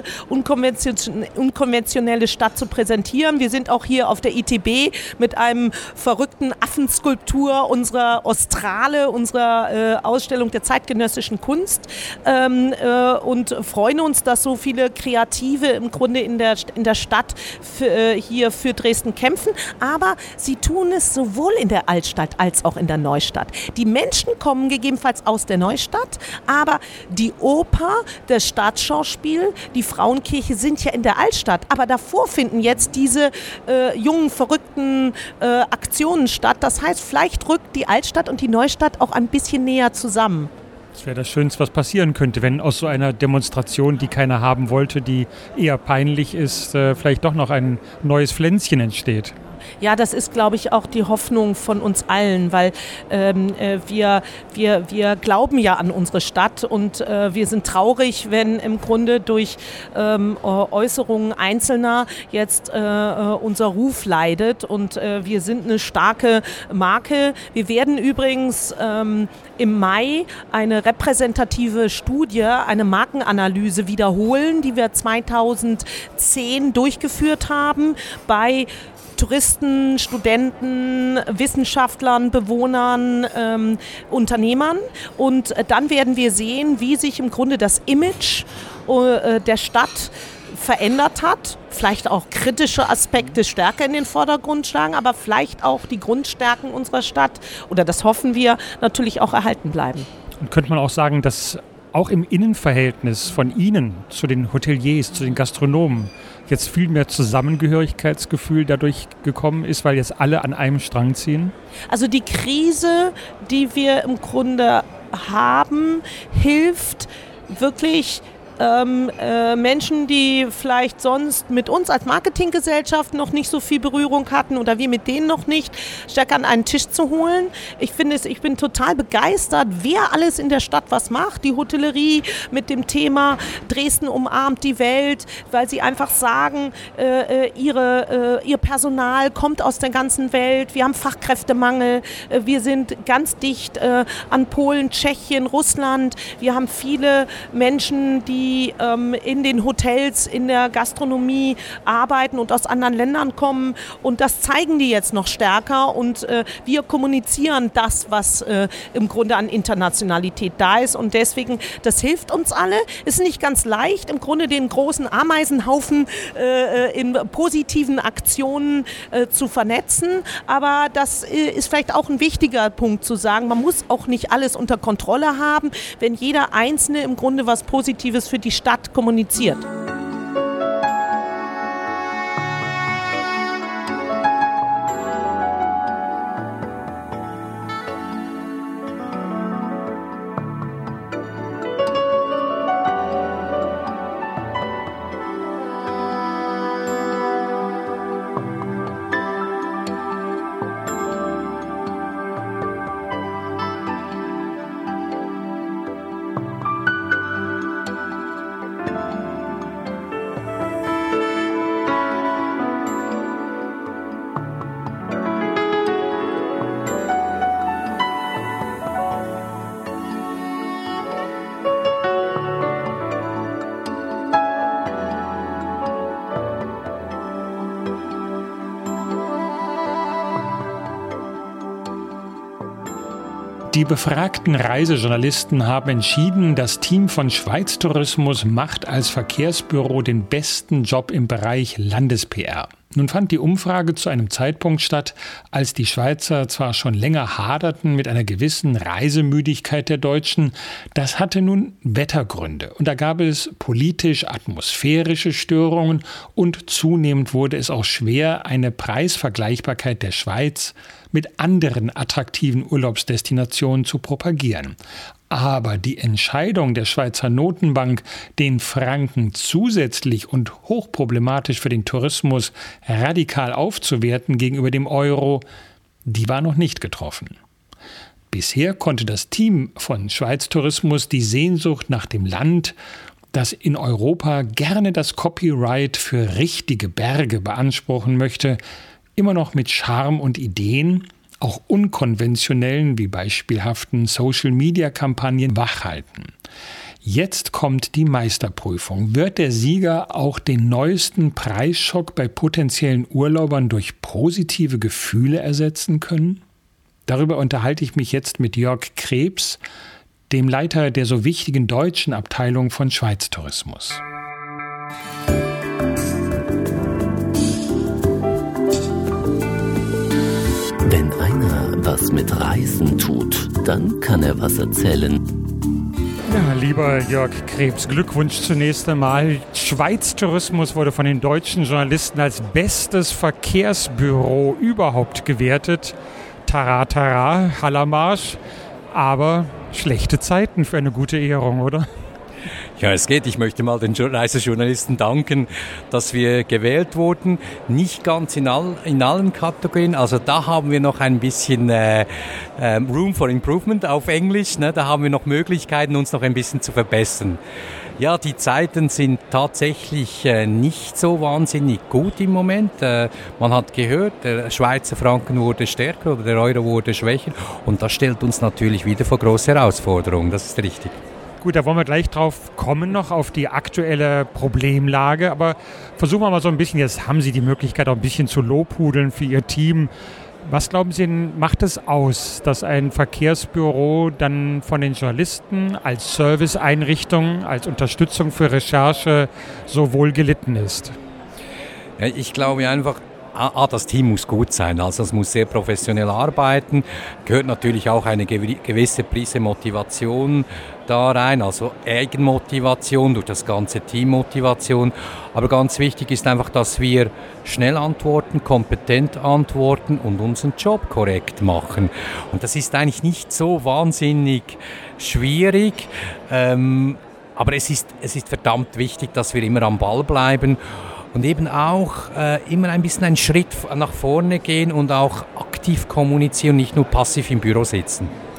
unkonventionelle Stadt zu präsentieren. Wir sind auch hier auf der I T B mit einem verrückten Affenskulptur unserer Ostrale, unserer äh, Ausstellung der zeitgenössischen Kunst ähm, äh, und freuen uns, dass so viele Kreative im Grunde in der, in der Stadt für, äh, hier für Dresden kämpfen. Aber sie tun es sowohl in der Altstadt als auch in der Neustadt. Die Menschen kommen gegebenenfalls aus der Neustadt, aber die Oper, das Staatsschauspiel, die Frauenkirche sind ja in der Altstadt. Aber davor finden jetzt diese äh, jungen, verrückten äh, Aktionen statt. Das heißt, vielleicht rückt die Altstadt und die Neustadt auch ein bisschen näher zusammen. Das wäre das Schönste, was passieren könnte, wenn aus so einer Demonstration, die keiner haben wollte, die eher peinlich ist, äh, vielleicht doch noch ein neues Pflänzchen entsteht. Ja, das ist, glaube ich, auch die Hoffnung von uns allen, weil ähm, äh, wir, wir, wir glauben ja an unsere Stadt und äh, wir sind traurig, wenn im Grunde durch ähm, Äußerungen Einzelner jetzt äh, unser Ruf leidet und äh, wir sind eine starke Marke. Wir werden übrigens ähm, im Mai eine repräsentative Studie, eine Markenanalyse wiederholen, die wir zweitausendzehn durchgeführt haben bei Touristen, Studenten, Wissenschaftlern, Bewohnern, ähm, Unternehmern. Und äh, dann werden wir sehen, wie sich im Grunde das Image äh, der Stadt verändert hat. Vielleicht auch kritische Aspekte stärker in den Vordergrund schlagen, aber vielleicht auch die Grundstärken unserer Stadt, oder das hoffen wir, natürlich auch erhalten bleiben. Und könnte man auch sagen, dass auch im Innenverhältnis von Ihnen zu den Hoteliers, zu den Gastronomen jetzt viel mehr Zusammengehörigkeitsgefühl dadurch gekommen ist, weil jetzt alle an einem Strang ziehen? Also die Krise, die wir im Grunde haben, hilft wirklich Ähm, äh, Menschen, die vielleicht sonst mit uns als Marketinggesellschaft noch nicht so viel Berührung hatten oder wir mit denen noch nicht, stärker an einen Tisch zu holen. Ich finde es, ich bin total begeistert, wer alles in der Stadt was macht. Die Hotellerie mit dem Thema Dresden umarmt die Welt, weil sie einfach sagen, äh, ihre, äh, ihr Personal kommt aus der ganzen Welt. Wir haben Fachkräftemangel. Äh, wir sind ganz dicht äh, an Polen, Tschechien, Russland. Wir haben viele Menschen, die die ähm, in den Hotels, in der Gastronomie arbeiten und aus anderen Ländern kommen. Und das zeigen die jetzt noch stärker. Und äh, wir kommunizieren das, was äh, im Grunde an Internationalität da ist. Und deswegen, das hilft uns alle. Ist nicht ganz leicht, im Grunde den großen Ameisenhaufen äh, in positiven Aktionen äh, zu vernetzen. Aber das äh, ist vielleicht auch ein wichtiger Punkt zu sagen. Man muss auch nicht alles unter Kontrolle haben, wenn jeder Einzelne im Grunde was Positives für die Stadt kommuniziert. Die befragten Reisejournalisten haben entschieden, das Team von Schweiz Tourismus macht als Verkehrsbüro den besten Job im Bereich Landes-P R. Nun fand die Umfrage zu einem Zeitpunkt statt, als die Schweizer zwar schon länger haderten mit einer gewissen Reisemüdigkeit der Deutschen, das hatte nun Wettergründe. Und da gab es politisch-atmosphärische Störungen und zunehmend wurde es auch schwer, eine Preisvergleichbarkeit der Schweiz mit anderen attraktiven Urlaubsdestinationen zu propagieren. Aber die Entscheidung der Schweizer Notenbank, den Franken zusätzlich und hochproblematisch für den Tourismus radikal aufzuwerten gegenüber dem Euro, die war noch nicht getroffen. Bisher konnte das Team von Schweiz Tourismus die Sehnsucht nach dem Land, das in Europa gerne das Copyright für richtige Berge beanspruchen möchte, immer noch mit Charme und Ideen, auch unkonventionellen wie beispielhaften Social-Media-Kampagnen wachhalten. Jetzt kommt die Meisterprüfung. Wird der Sieger auch den neuesten Preisschock bei potenziellen Urlaubern durch positive Gefühle ersetzen können? Darüber unterhalte ich mich jetzt mit Jörg Krebs, dem Leiter der so wichtigen deutschen Abteilung von Schweiz Tourismus. Wenn einer was mit Reisen tut, dann kann er was erzählen. Ja, lieber Jörg Krebs, Glückwunsch zunächst einmal. Schweiz Tourismus wurde von den deutschen Journalisten als bestes Verkehrsbüro überhaupt gewertet. Tara, tara, Hallamarsch. Aber schlechte Zeiten für eine gute Ehrung, oder? Ja, es geht. Ich möchte mal den Reisejournalisten danken, dass wir gewählt wurden. Nicht ganz in, all, in allen Kategorien. Also da haben wir noch ein bisschen äh, äh, Room for Improvement auf Englisch. Ne? Da haben wir noch Möglichkeiten, uns noch ein bisschen zu verbessern. Ja, die Zeiten sind tatsächlich äh, nicht so wahnsinnig gut im Moment. Äh, man hat gehört, der Schweizer Franken wurde stärker oder der Euro wurde schwächer. Und das stellt uns natürlich wieder vor große Herausforderungen. Das ist richtig. Gut, da wollen wir gleich drauf kommen noch, auf die aktuelle Problemlage. Aber versuchen wir mal so ein bisschen, jetzt haben Sie die Möglichkeit auch ein bisschen zu lobhudeln für Ihr Team. Was glauben Sie, macht es aus, dass ein Verkehrsbüro dann von den Journalisten als Serviceeinrichtung, als Unterstützung für Recherche so wohl gelitten ist? Ja, ich glaube einfach, Ah, das Team muss gut sein, also es muss sehr professionell arbeiten, gehört natürlich auch eine gewisse Prise Motivation da rein, also Eigenmotivation, durch das ganze Team Motivation, aber ganz wichtig ist einfach, dass wir schnell antworten, kompetent antworten und unseren Job korrekt machen und das ist eigentlich nicht so wahnsinnig schwierig, ähm, aber es ist, es ist verdammt wichtig, dass wir immer am Ball bleiben. Und eben auch äh, immer ein bisschen einen Schritt nach vorne gehen und auch aktiv kommunizieren, nicht nur passiv im Büro sitzen.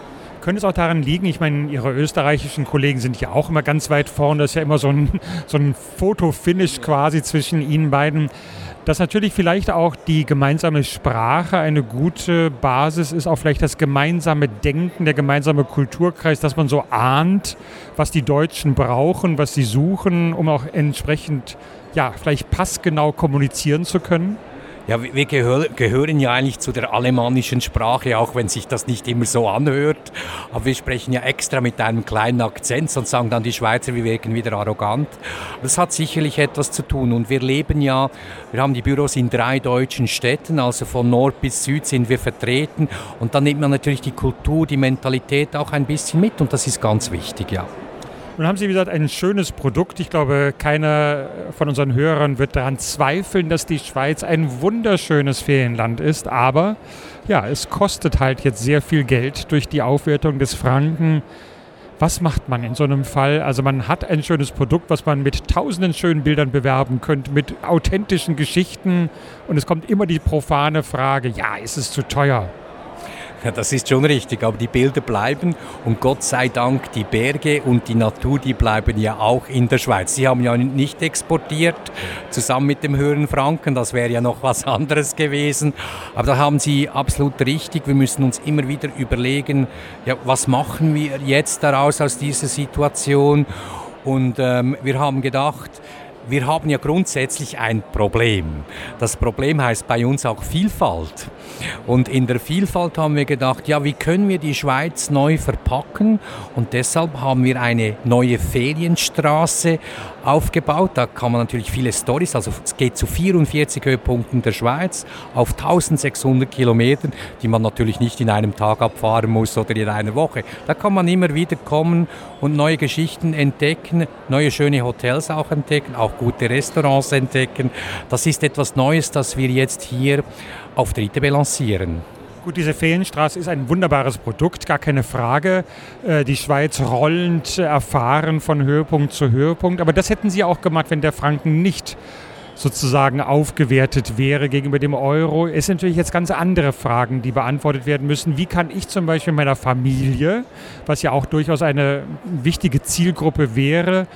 Könnte es auch daran liegen, ich meine, Ihre österreichischen Kollegen sind ja auch immer ganz weit vorne, das ist ja immer so ein, so ein Fotofinish quasi zwischen Ihnen beiden, dass natürlich vielleicht auch die gemeinsame Sprache eine gute Basis ist, auch vielleicht das gemeinsame Denken, der gemeinsame Kulturkreis, dass man so ahnt, was die Deutschen brauchen, was sie suchen, um auch entsprechend, ja, vielleicht passgenau kommunizieren zu können? Ja, wir gehör, gehören ja eigentlich zu der alemannischen Sprache, auch wenn sich das nicht immer so anhört. Aber wir sprechen ja extra mit einem kleinen Akzent, sonst sagen dann die Schweizer, wir wirken wieder arrogant. Das hat sicherlich etwas zu tun. Und wir leben ja, wir haben die Büros in drei deutschen Städten, also von Nord bis Süd sind wir vertreten. Und dann nimmt man natürlich die Kultur, die Mentalität auch ein bisschen mit und das ist ganz wichtig, ja. Nun haben Sie, wie gesagt, ein schönes Produkt. Ich glaube, keiner von unseren Hörern wird daran zweifeln, dass die Schweiz ein wunderschönes Ferienland ist. Aber ja, es kostet halt jetzt sehr viel Geld durch die Aufwertung des Franken. Was macht man in so einem Fall? Also man hat ein schönes Produkt, was man mit tausenden schönen Bildern bewerben könnte, mit authentischen Geschichten. Und es kommt immer die profane Frage, ja, ist es zu teuer? Ja, das ist schon richtig, aber die Bilder bleiben und Gott sei Dank die Berge und die Natur, die bleiben ja auch in der Schweiz. Sie haben ja nicht exportiert, zusammen mit dem höheren Franken, das wäre ja noch was anderes gewesen. Aber da haben Sie absolut richtig, wir müssen uns immer wieder überlegen, ja, was machen wir jetzt daraus aus dieser Situation? Und ähm, wir haben gedacht, wir haben ja grundsätzlich ein Problem. Das Problem heißt bei uns auch Vielfalt. Und in der Vielfalt haben wir gedacht, ja, wie können wir die Schweiz neu verpacken? Und deshalb haben wir eine neue Ferienstraße aufgebaut. Da kann man natürlich viele Storys, also es geht zu vierundvierzig Höhepunkten der Schweiz auf eintausendsechshundert Kilometern, die man natürlich nicht in einem Tag abfahren muss oder in einer Woche. Da kann man immer wieder kommen und neue Geschichten entdecken, neue schöne Hotels auch entdecken, auch gute Restaurants entdecken. Das ist etwas Neues, das wir jetzt hier auf der I T B lancieren. Gut, diese Ferienstraße ist ein wunderbares Produkt, gar keine Frage. Die Schweiz rollend erfahren von Höhepunkt zu Höhepunkt. Aber das hätten Sie auch gemacht, wenn der Franken nicht sozusagen aufgewertet wäre gegenüber dem Euro. Es sind natürlich jetzt ganz andere Fragen, die beantwortet werden müssen. Wie kann ich zum Beispiel meiner Familie, was ja auch durchaus eine wichtige Zielgruppe wäre,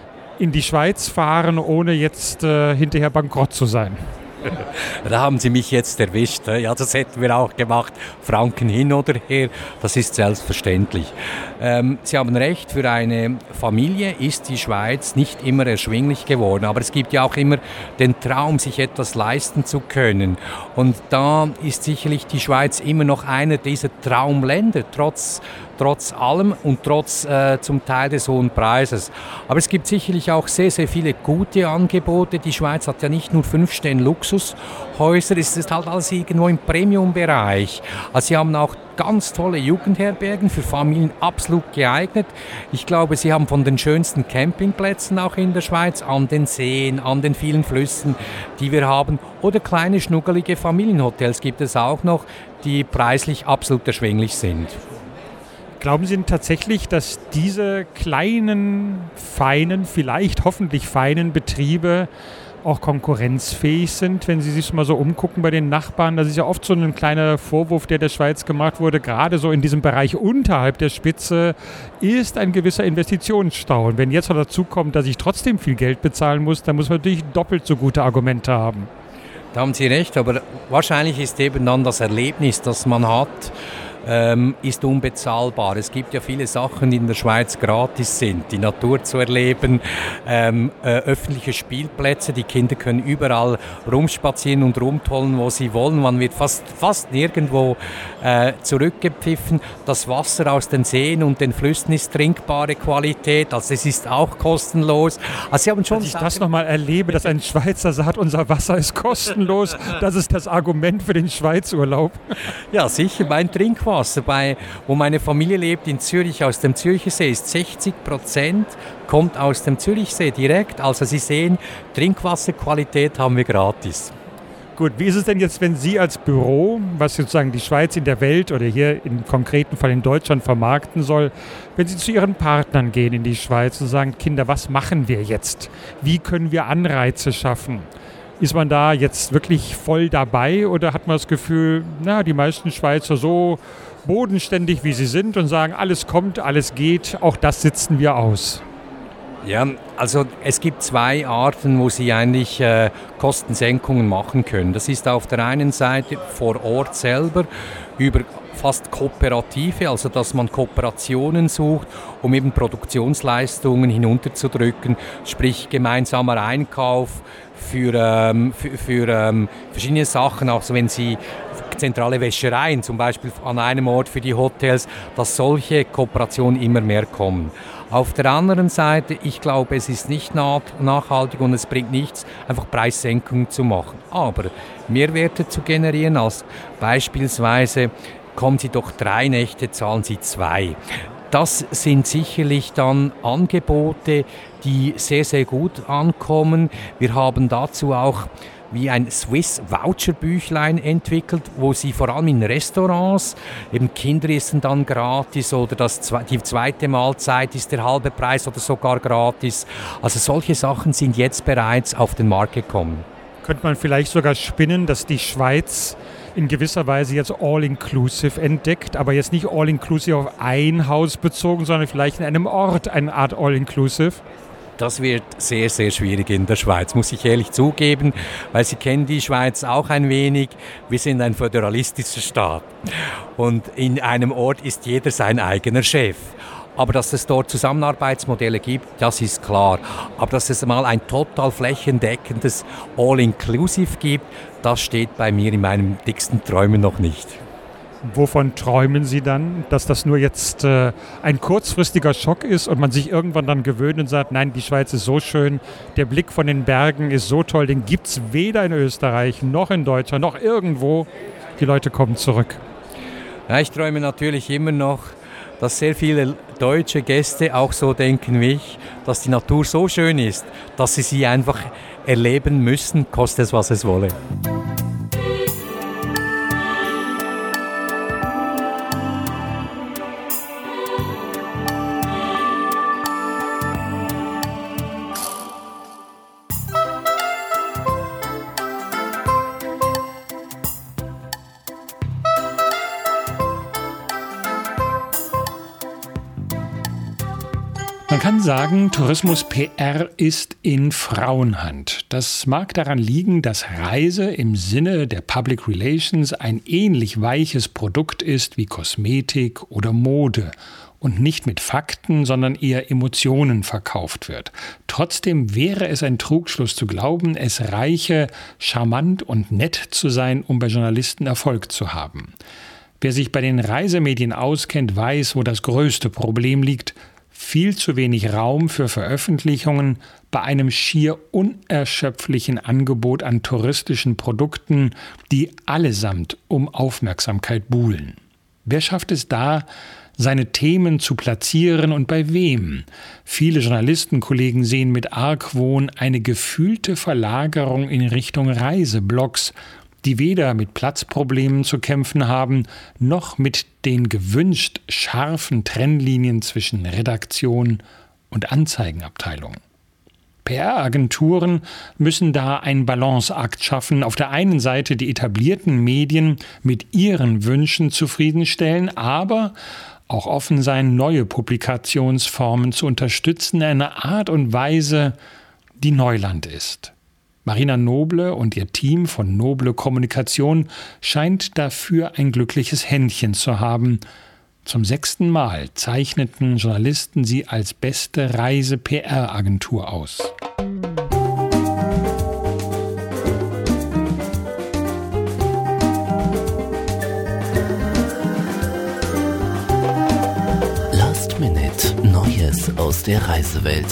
in die Schweiz fahren, ohne jetzt äh, hinterher bankrott zu sein? Da haben Sie mich jetzt erwischt. Ja, das hätten wir auch gemacht. Franken hin oder her, das ist selbstverständlich. Ähm, Sie haben recht, für eine Familie ist die Schweiz nicht immer erschwinglich geworden. Aber es gibt ja auch immer den Traum, sich etwas leisten zu können. Und da ist sicherlich die Schweiz immer noch einer dieser Traumländer, trotz trotz allem und trotz äh, zum Teil des hohen Preises. Aber es gibt sicherlich auch sehr, sehr viele gute Angebote. Die Schweiz hat ja nicht nur fünf Sterne Luxushäuser, es ist halt alles irgendwo im Premium-Bereich. Also sie haben auch ganz tolle Jugendherbergen für Familien absolut geeignet. Ich glaube, sie haben von den schönsten Campingplätzen auch in der Schweiz, an den Seen, an den vielen Flüssen, die wir haben. Oder kleine, schnuckelige Familienhotels gibt es auch noch, die preislich absolut erschwinglich sind. Glauben Sie denn tatsächlich, dass diese kleinen, feinen, vielleicht hoffentlich feinen Betriebe auch konkurrenzfähig sind, wenn Sie sich mal so umgucken bei den Nachbarn? Das ist ja oft so ein kleiner Vorwurf, der der Schweiz gemacht wurde, gerade so in diesem Bereich unterhalb der Spitze ist ein gewisser Investitionsstau. Und wenn jetzt noch dazu kommt, dass ich trotzdem viel Geld bezahlen muss, dann muss man natürlich doppelt so gute Argumente haben. Da haben Sie recht, aber wahrscheinlich ist eben dann das Erlebnis, das man hat, Ähm, ist unbezahlbar. Es gibt ja viele Sachen, die in der Schweiz gratis sind. Die Natur zu erleben, ähm, äh, öffentliche Spielplätze, die Kinder können überall rumspazieren und rumtollen, wo sie wollen. Man wird fast, fast nirgendwo äh, zurückgepfiffen. Das Wasser aus den Seen und den Flüssen ist trinkbare Qualität, also es ist auch kostenlos. Also Sie haben schon Als ich das nochmal erlebe, dass ein Schweizer sagt, unser Wasser ist kostenlos, das ist das Argument für den Schweizurlaub. Ja, sicher, mein Trinkwasser. Bei, wo meine Familie lebt in Zürich, aus dem Zürichersee, ist sechzig Prozent kommt aus dem Zürichsee direkt. Also Sie sehen, Trinkwasserqualität haben wir gratis. Gut, wie ist es denn jetzt, wenn Sie als Büro, was sozusagen die Schweiz in der Welt oder hier im konkreten Fall in Deutschland vermarkten soll, wenn Sie zu Ihren Partnern gehen in die Schweiz und sagen, Kinder, was machen wir jetzt? Wie können wir Anreize schaffen? Ist man da jetzt wirklich voll dabei oder hat man das Gefühl, na, die meisten Schweizer so bodenständig, wie sie sind und sagen, alles kommt, alles geht, auch das sitzen wir aus? Ja, also es gibt zwei Arten, wo Sie eigentlich äh, Kostensenkungen machen können. Das ist auf der einen Seite vor Ort selber über fast Kooperative, also dass man Kooperationen sucht, um eben Produktionsleistungen hinunterzudrücken, sprich gemeinsamer Einkauf für, ähm, für, für ähm, verschiedene Sachen, also wenn Sie zentrale Wäschereien, zum Beispiel an einem Ort für die Hotels, dass solche Kooperationen immer mehr kommen. Auf der anderen Seite, ich glaube, es ist nicht nachhaltig und es bringt nichts, einfach Preissenkungen zu machen. Aber Mehrwerte zu generieren, als beispielsweise kommen Sie doch drei Nächte, zahlen Sie zwei. Das sind sicherlich dann Angebote, die sehr, sehr gut ankommen. Wir haben dazu auch wie ein Swiss-Voucher-Büchlein entwickelt, wo Sie vor allem in Restaurants, eben Kinder essen dann gratis oder das, die zweite Mahlzeit ist der halbe Preis oder sogar gratis. Also solche Sachen sind jetzt bereits auf den Markt gekommen. Könnte man vielleicht sogar spinnen, dass die Schweiz in gewisser Weise jetzt All-Inclusive entdeckt, aber jetzt nicht All-Inclusive auf ein Haus bezogen, sondern vielleicht in einem Ort eine Art All-Inclusive? Das wird sehr, sehr schwierig in der Schweiz, muss ich ehrlich zugeben, weil Sie kennen die Schweiz auch ein wenig. Wir sind ein föderalistischer Staat und in einem Ort ist jeder sein eigener Chef. Aber dass es dort Zusammenarbeitsmodelle gibt, das ist klar. Aber dass es mal ein total flächendeckendes All-Inclusive gibt, das steht bei mir in meinen dicksten Träumen noch nicht. Wovon träumen Sie dann? Dass das nur jetzt äh, ein kurzfristiger Schock ist und man sich irgendwann dann gewöhnt und sagt, nein, die Schweiz ist so schön, der Blick von den Bergen ist so toll, den gibt es weder in Österreich noch in Deutschland noch irgendwo. Die Leute kommen zurück. Ja, ich träume natürlich immer noch, dass sehr viele deutsche Gäste auch so denken wie ich, dass die Natur so schön ist, dass sie sie einfach erleben müssen, koste es, was es wolle. Man kann sagen, Tourismus-P R ist in Frauenhand. Das mag daran liegen, dass Reise im Sinne der Public Relations ein ähnlich weiches Produkt ist wie Kosmetik oder Mode und nicht mit Fakten, sondern eher Emotionen verkauft wird. Trotzdem wäre es ein Trugschluss zu glauben, es reiche, charmant und nett zu sein, um bei Journalisten Erfolg zu haben. Wer sich bei den Reisemedien auskennt, weiß, wo das größte Problem liegt: viel zu wenig Raum für Veröffentlichungen bei einem schier unerschöpflichen Angebot an touristischen Produkten, die allesamt um Aufmerksamkeit buhlen. Wer schafft es da, seine Themen zu platzieren und bei wem? Viele Journalistenkollegen sehen mit Argwohn eine gefühlte Verlagerung in Richtung Reiseblogs, die weder mit Platzproblemen zu kämpfen haben, noch mit den gewünscht scharfen Trennlinien zwischen Redaktion und Anzeigenabteilung. P R-Agenturen müssen da einen Balanceakt schaffen, auf der einen Seite die etablierten Medien mit ihren Wünschen zufriedenstellen, aber auch offen sein, neue Publikationsformen zu unterstützen, in einer Art und Weise, die Neuland ist. Marina Noble und ihr Team von Noble Kommunikation scheint dafür ein glückliches Händchen zu haben. Zum sechsten Mal zeichneten Journalisten sie als beste Reise-P R-Agentur aus. Last Minute Neues aus der Reisewelt.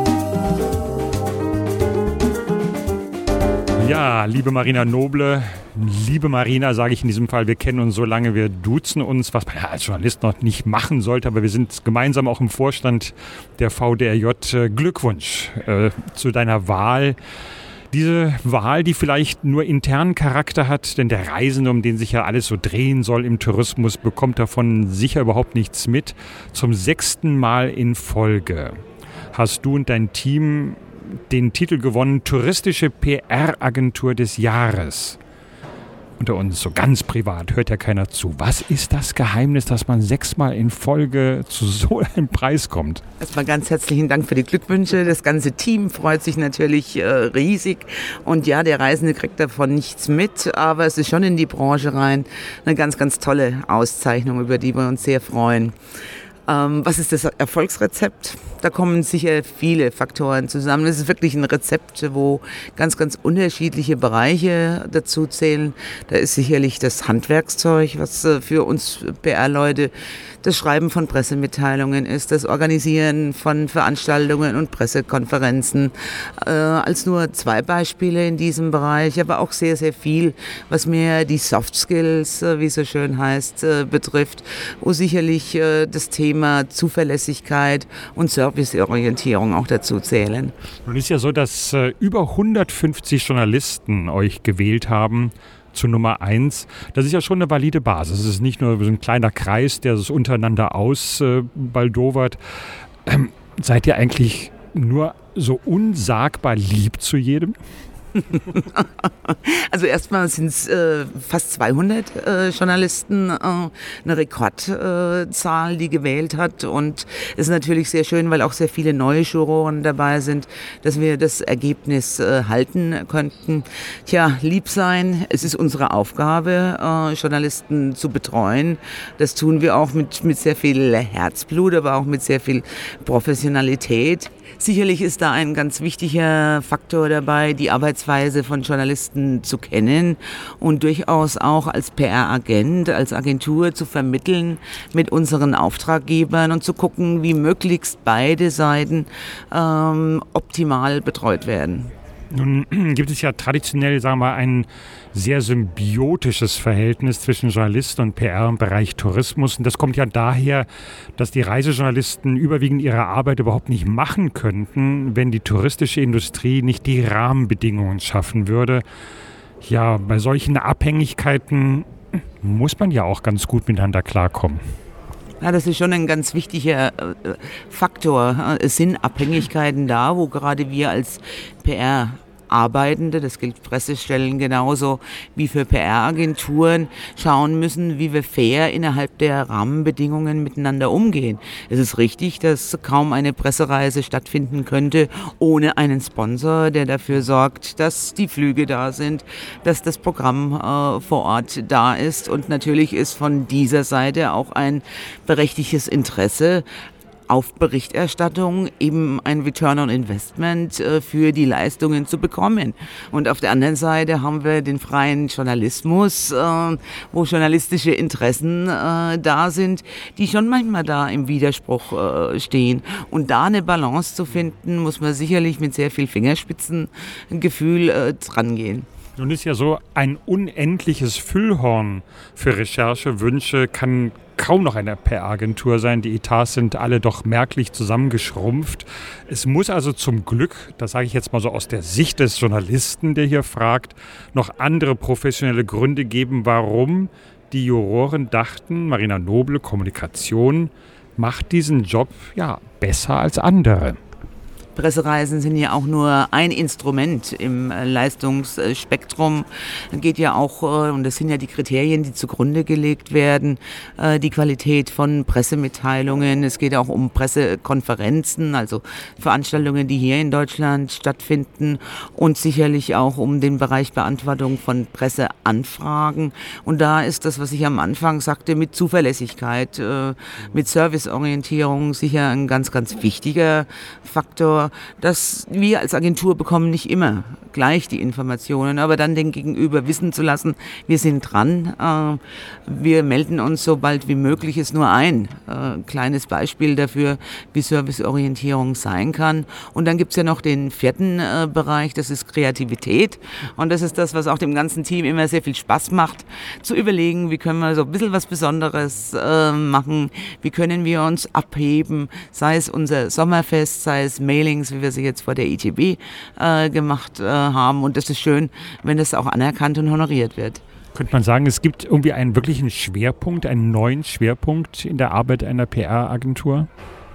Ja, liebe Marina Noble, liebe Marina, sage ich in diesem Fall, wir kennen uns so lange, wir duzen uns, was man ja als Journalist noch nicht machen sollte, aber wir sind gemeinsam auch im Vorstand der V D R J. Glückwunsch äh, zu deiner Wahl. Diese Wahl, die vielleicht nur internen Charakter hat, denn der Reisende, um den sich ja alles so drehen soll im Tourismus, bekommt davon sicher überhaupt nichts mit. Zum sechsten Mal in Folge hast du und dein Team den Titel gewonnen, Touristische P R-Agentur des Jahres. unter uns, so ganz privat, hört ja keiner zu. Was ist das Geheimnis, dass man sechsmal in Folge zu so einem Preis kommt? Erstmal ganz herzlichen Dank für die Glückwünsche. Das ganze Team freut sich natürlich äh, riesig. Und ja, der Reisende kriegt davon nichts mit, aber es ist schon in die Branche rein eine ganz, ganz tolle Auszeichnung, über die wir uns sehr freuen. Ähm, was ist das Erfolgsrezept? Da kommen sicher viele Faktoren zusammen. Es ist wirklich ein Rezept, wo ganz, ganz unterschiedliche Bereiche dazu zählen. Da ist sicherlich das Handwerkszeug, was für uns P R-Leute das Schreiben von Pressemitteilungen ist, das Organisieren von Veranstaltungen und Pressekonferenzen. Äh, als nur zwei Beispiele in diesem Bereich, aber auch sehr, sehr viel, was mehr die Soft Skills, äh, wie es so schön heißt, äh, betrifft, wo sicherlich äh, das Thema Zuverlässigkeit und Serviceorientierung auch dazu zählen. Nun ist ja so, dass äh, über hundertfünfzig Journalisten euch gewählt haben zu Nummer eins. Das ist ja schon eine valide Basis. Es ist nicht nur so ein kleiner Kreis, der es untereinander ausbaldowert. Äh, ähm, seid ihr eigentlich nur so unsagbar lieb zu jedem? Also erstmal sind es äh, fast zweihundert äh, Journalisten, äh, eine Rekordzahl, äh, die gewählt hat, und es ist natürlich sehr schön, weil auch sehr viele neue Juroren dabei sind, dass wir das Ergebnis äh, halten könnten. Tja, lieb sein, es ist unsere Aufgabe, äh, Journalisten zu betreuen. Das tun wir auch mit, mit sehr viel Herzblut, aber auch mit sehr viel Professionalität. Sicherlich ist da ein ganz wichtiger Faktor dabei, die Arbeitsweise von Journalisten zu kennen und durchaus auch als P R-Agent, als Agentur zu vermitteln mit unseren Auftraggebern und zu gucken, wie möglichst beide Seiten ähm, optimal betreut werden. Nun gibt es ja traditionell, sagen wir mal, ein sehr symbiotisches Verhältnis zwischen Journalisten und P R im Bereich Tourismus. Und das kommt ja daher, dass die Reisejournalisten überwiegend ihre Arbeit überhaupt nicht machen könnten, wenn die touristische Industrie nicht die Rahmenbedingungen schaffen würde. Ja, bei solchen Abhängigkeiten muss man ja auch ganz gut miteinander klarkommen. Ja, das ist schon ein ganz wichtiger Faktor. Es sind Abhängigkeiten da, wo gerade wir als P R Arbeitende, das gilt Pressestellen genauso wie für P R-Agenturen, schauen müssen, wie wir fair innerhalb der Rahmenbedingungen miteinander umgehen. Es ist richtig, dass kaum eine Pressereise stattfinden könnte ohne einen Sponsor, der dafür sorgt, dass die Flüge da sind, dass das Programm äh, vor Ort da ist, und natürlich ist von dieser Seite auch ein berechtigtes Interesse auf Berichterstattung, eben ein Return on Investment äh, für die Leistungen zu bekommen. Und auf der anderen Seite haben wir den freien Journalismus, äh, wo journalistische Interessen äh, da sind, die schon manchmal da im Widerspruch äh, stehen. Und da eine Balance zu finden, muss man sicherlich mit sehr viel Fingerspitzengefühl äh, drangehen. Nun ist ja so, ein unendliches Füllhorn für Recherchewünsche kann kaum noch eine P R-Agentur sein. Die Etats sind alle doch merklich zusammengeschrumpft. Es muss also zum Glück, das sage ich jetzt mal so aus der Sicht des Journalisten, der hier fragt, noch andere professionelle Gründe geben, warum die Juroren dachten, Marina Nobel, Kommunikation, macht diesen Job ja besser als andere. Pressereisen sind ja auch nur ein Instrument im Leistungsspektrum. Es geht ja auch, und das sind ja die Kriterien, die zugrunde gelegt werden, die Qualität von Pressemitteilungen. Es geht auch um Pressekonferenzen, also Veranstaltungen, die hier in Deutschland stattfinden, und sicherlich auch um den Bereich Beantwortung von Presseanfragen. Und da ist das, was ich am Anfang sagte, mit Zuverlässigkeit, mit Serviceorientierung sicher ein ganz, ganz wichtiger Faktor. Dass wir als Agentur bekommen nicht immer gleich die Informationen, aber dann den Gegenüber wissen zu lassen, wir sind dran, äh, wir melden uns so bald wie möglich, ist nur ein äh, kleines Beispiel dafür, wie Serviceorientierung sein kann. Und dann gibt es ja noch den vierten äh, Bereich, das ist Kreativität, und das ist das, was auch dem ganzen Team immer sehr viel Spaß macht, zu überlegen, wie können wir so ein bisschen was Besonderes äh, machen, wie können wir uns abheben, sei es unser Sommerfest, sei es Mailing, wie wir sie jetzt vor der I T B äh, gemacht äh, haben. Und das ist schön, wenn das auch anerkannt und honoriert wird. Könnte man sagen, es gibt irgendwie einen wirklichen Schwerpunkt, einen neuen Schwerpunkt in der Arbeit einer P R-Agentur?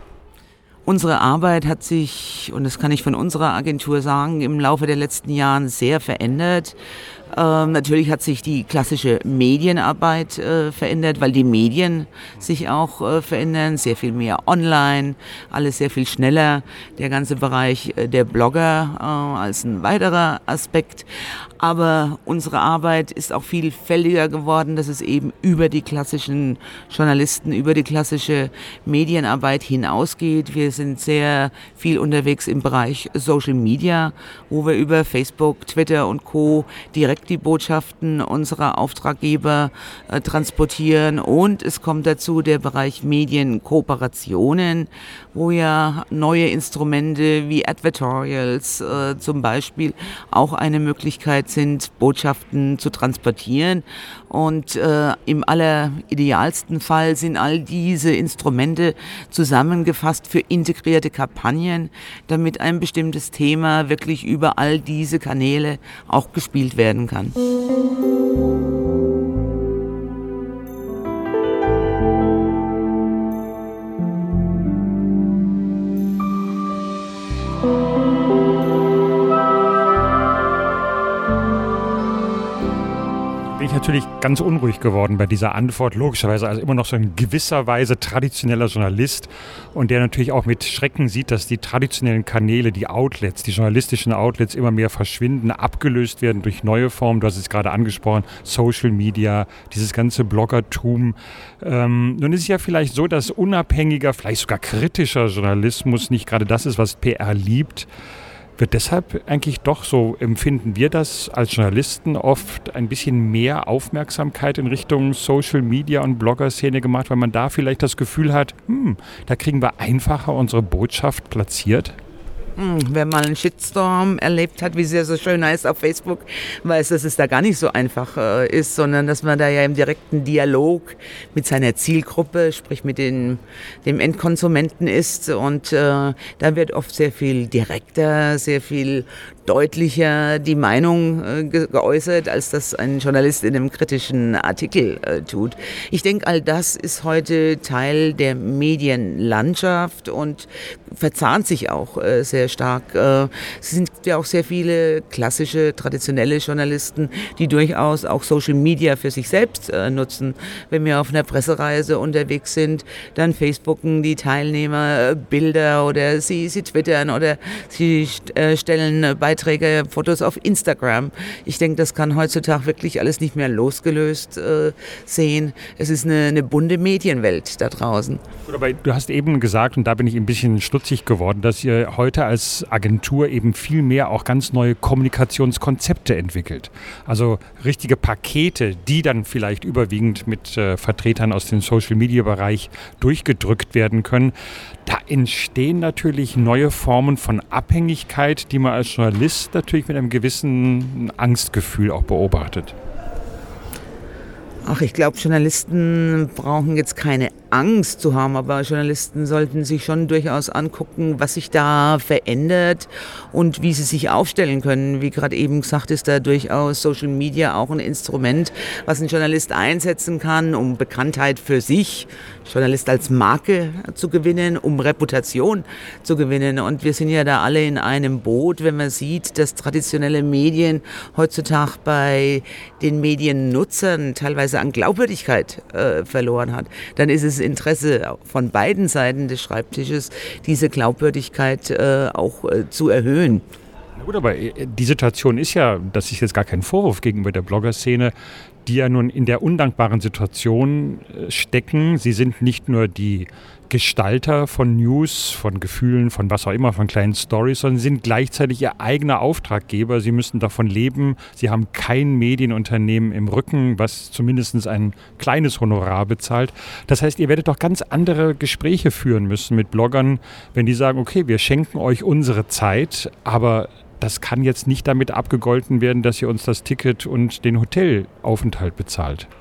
Unsere Arbeit hat sich, und das kann ich von unserer Agentur sagen, im Laufe der letzten Jahre sehr verändert. Ähm, natürlich hat sich die klassische Medienarbeit äh, verändert, weil die Medien sich auch äh, verändern, sehr viel mehr online, alles sehr viel schneller. Der ganze Bereich äh, der Blogger äh, als ein weiterer Aspekt. Aber unsere Arbeit ist auch vielfältiger geworden, dass es eben über die klassischen Journalisten, über die klassische Medienarbeit hinausgeht. Wir sind sehr viel unterwegs im Bereich Social Media, wo wir über Facebook, Twitter und Co. direkt die Botschaften unserer Auftraggeber äh, transportieren. Und es kommt dazu der Bereich Medienkooperationen, wo ja neue Instrumente wie Advertorials äh, zum Beispiel auch eine Möglichkeit sind, Botschaften zu transportieren. Und äh, im alleridealsten Fall sind all diese Instrumente zusammengefasst für integrierte Kampagnen, damit ein bestimmtes Thema wirklich über all diese Kanäle auch gespielt werden kann. Bin ich natürlich ganz unruhig geworden bei dieser Antwort, logischerweise also immer noch so in gewisser Weise traditioneller Journalist und der natürlich auch mit Schrecken sieht, dass die traditionellen Kanäle, die Outlets, die journalistischen Outlets immer mehr verschwinden, abgelöst werden durch neue Formen. Du hast es gerade angesprochen, Social Media, dieses ganze Bloggertum. Ähm, nun ist es ja vielleicht so, dass unabhängiger, vielleicht sogar kritischer Journalismus nicht gerade das ist, was P R liebt. Wird deshalb eigentlich doch, so empfinden wir das als Journalisten, oft ein bisschen mehr Aufmerksamkeit in Richtung Social Media und Blogger-Szene gemacht, weil man da vielleicht das Gefühl hat, hm, da kriegen wir einfacher unsere Botschaft platziert? Wer mal einen Shitstorm erlebt hat, wie es ja so schön heißt auf Facebook, weiß, dass es da gar nicht so einfach äh, ist, sondern dass man da ja im direkten Dialog mit seiner Zielgruppe, sprich mit den, dem Endkonsumenten ist. Und äh, da wird oft sehr viel direkter, sehr viel deutlicher die Meinung äh, ge- geäußert, als das ein Journalist in einem kritischen Artikel äh, tut. Ich denke, all das ist heute Teil der Medienlandschaft und verzahnt sich auch äh, sehr stark. Äh, es sind ja auch sehr viele klassische, traditionelle Journalisten, die durchaus auch Social Media für sich selbst äh, nutzen. Wenn wir auf einer Pressereise unterwegs sind, dann Facebooken die Teilnehmer äh, Bilder oder sie, sie twittern oder sie äh, stellen äh, Beiträge, Fotos auf Instagram. Ich denke, das kann heutzutage wirklich alles nicht mehr losgelöst äh, sehen. Es ist eine, eine bunte Medienwelt da draußen. Aber du hast eben gesagt, und da bin ich ein bisschen stutzig geworden, dass ihr heute als Agentur eben viel mehr auch ganz neue Kommunikationskonzepte entwickelt. Also richtige Pakete, die dann vielleicht überwiegend mit äh, Vertretern aus dem Social-Media-Bereich durchgedrückt werden können. Da entstehen natürlich neue Formen von Abhängigkeit, die man als Journalist natürlich mit einem gewissen Angstgefühl auch beobachtet. Ach, ich glaube, Journalisten brauchen jetzt keine Angst zu haben, aber Journalisten sollten sich schon durchaus angucken, was sich da verändert und wie sie sich aufstellen können. Wie gerade eben gesagt, ist da durchaus Social Media auch ein Instrument, was ein Journalist einsetzen kann, um Bekanntheit für sich, Journalist als Marke zu gewinnen, um Reputation zu gewinnen. Und wir sind ja da alle in einem Boot, wenn man sieht, dass traditionelle Medien heutzutage bei den Mediennutzern teilweise an Glaubwürdigkeit äh, verloren hat. Dann ist es Interesse von beiden Seiten des Schreibtisches, diese Glaubwürdigkeit äh, auch äh, zu erhöhen. Na gut, aber die Situation ist ja, das ist jetzt gar kein Vorwurf gegenüber der Blogger-Szene, die ja nun in der undankbaren Situation stecken. Sie sind nicht nur die Gestalter von News, von Gefühlen, von was auch immer, von kleinen Storys, sondern sind gleichzeitig ihr eigener Auftraggeber. Sie müssen davon leben. Sie haben kein Medienunternehmen im Rücken, was zumindest ein kleines Honorar bezahlt. Das heißt, ihr werdet doch ganz andere Gespräche führen müssen mit Bloggern, wenn die sagen, okay, wir schenken euch unsere Zeit, aber das kann jetzt nicht damit abgegolten werden, dass ihr uns das Ticket und den Hotelaufenthalt bezahlt.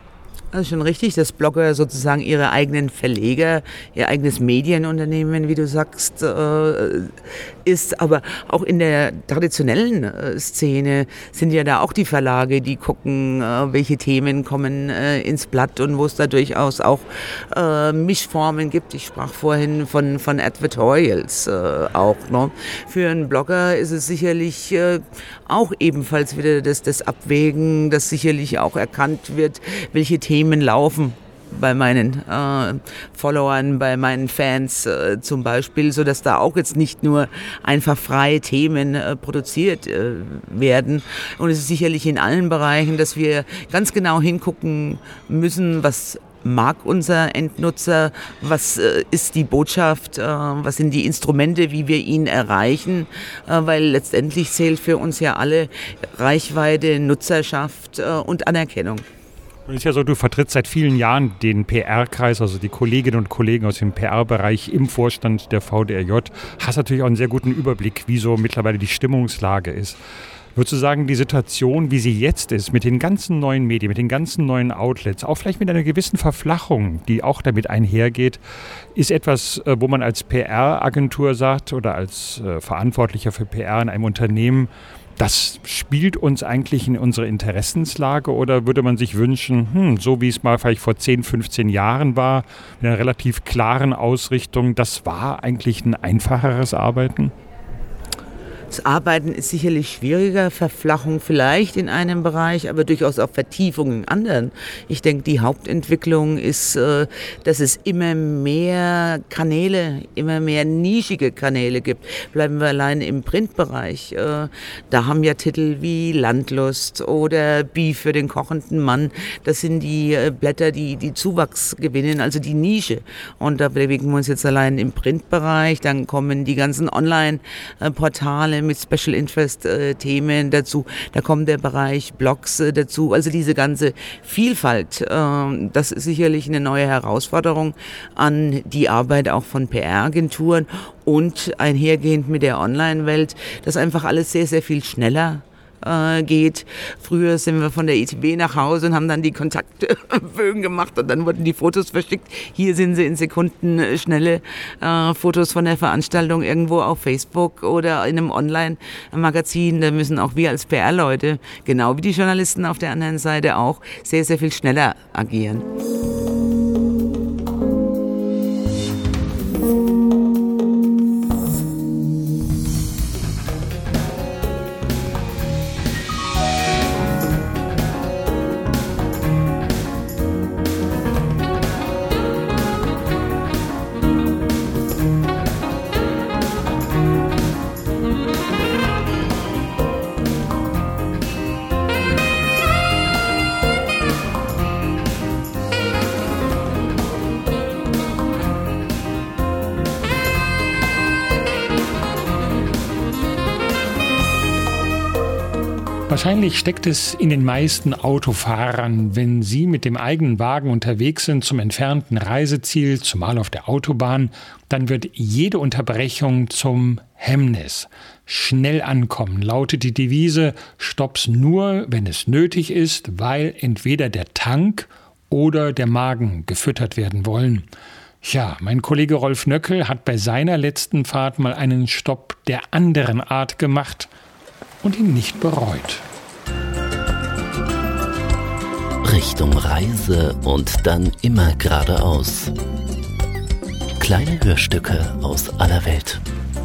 Das ist schon richtig, dass Blogger sozusagen ihre eigenen Verleger, ihr eigenes Medienunternehmen, wie du sagst, äh, ist. Aber auch in der traditionellen äh, Szene sind ja da auch die Verlage, die gucken, äh, welche Themen kommen äh, ins Blatt und wo es da durchaus auch äh, Mischformen gibt. Ich sprach vorhin von, von Advertorials äh, auch. Ne? Für einen Blogger ist es sicherlich äh, auch ebenfalls wieder das, das Abwägen, dass sicherlich auch erkannt wird, welche Themen Themen laufen bei meinen äh, Followern, bei meinen Fans äh, zum Beispiel, sodass da auch jetzt nicht nur einfach freie Themen äh, produziert äh, werden. Und es ist sicherlich in allen Bereichen, dass wir ganz genau hingucken müssen, was mag unser Endnutzer, was äh, ist die Botschaft, äh, was sind die Instrumente, wie wir ihn erreichen, äh, weil letztendlich zählt für uns ja alle Reichweite, Nutzerschaft äh, und Anerkennung. Es ist ja so, du vertrittst seit vielen Jahren den P R-Kreis, also die Kolleginnen und Kollegen aus dem P R-Bereich im Vorstand der V D R J. Hast natürlich auch einen sehr guten Überblick, wie so mittlerweile die Stimmungslage ist. Würdest du sagen, die Situation, wie sie jetzt ist, mit den ganzen neuen Medien, mit den ganzen neuen Outlets, auch vielleicht mit einer gewissen Verflachung, die auch damit einhergeht, ist etwas, wo man als P R-Agentur sagt oder als Verantwortlicher für P R in einem Unternehmen, das spielt uns eigentlich in unsere Interessenslage, oder würde man sich wünschen, hm, so wie es mal vielleicht vor zehn, fünfzehn Jahren war, mit einer relativ klaren Ausrichtung, das war eigentlich ein einfacheres Arbeiten? Das Arbeiten ist sicherlich schwieriger, Verflachung vielleicht in einem Bereich, aber durchaus auch Vertiefung in anderen. Ich denke, die Hauptentwicklung ist, dass es immer mehr Kanäle, immer mehr nischige Kanäle gibt. Bleiben wir allein im Printbereich. Da haben ja Titel wie Landlust oder Beef für den kochenden Mann. Das sind die Blätter, die, die Zuwachs gewinnen, also die Nische. Und da bewegen wir uns jetzt allein im Printbereich. Dann kommen die ganzen Online-Portale mit Special Interest äh, Themen dazu. Da kommt der Bereich Blogs äh, dazu. Also diese ganze Vielfalt, äh, das ist sicherlich eine neue Herausforderung an die Arbeit auch von P R-Agenturen und einhergehend mit der Online-Welt, dass einfach alles sehr, sehr viel schneller geht. Früher sind wir von der I T B nach Hause und haben dann die Kontaktbögen gemacht und dann wurden die Fotos verschickt. Hier sind sie in Sekunden schnelle äh, Fotos von der Veranstaltung irgendwo auf Facebook oder in einem Online-Magazin. Da müssen auch wir als P R-Leute, genau wie die Journalisten auf der anderen Seite auch, sehr, sehr viel schneller agieren. Wahrscheinlich steckt es in den meisten Autofahrern, wenn sie mit dem eigenen Wagen unterwegs sind zum entfernten Reiseziel, zumal auf der Autobahn, dann wird jede Unterbrechung zum Hemmnis. Schnell ankommen lautet die Devise, Stopps nur, wenn es nötig ist, weil entweder der Tank oder der Magen gefüttert werden wollen. Ja, mein Kollege Rolf Nöckel hat bei seiner letzten Fahrt mal einen Stopp der anderen Art gemacht und ihn nicht bereut. Richtung Reise und dann immer geradeaus. Kleine Hörstücke aus aller Welt.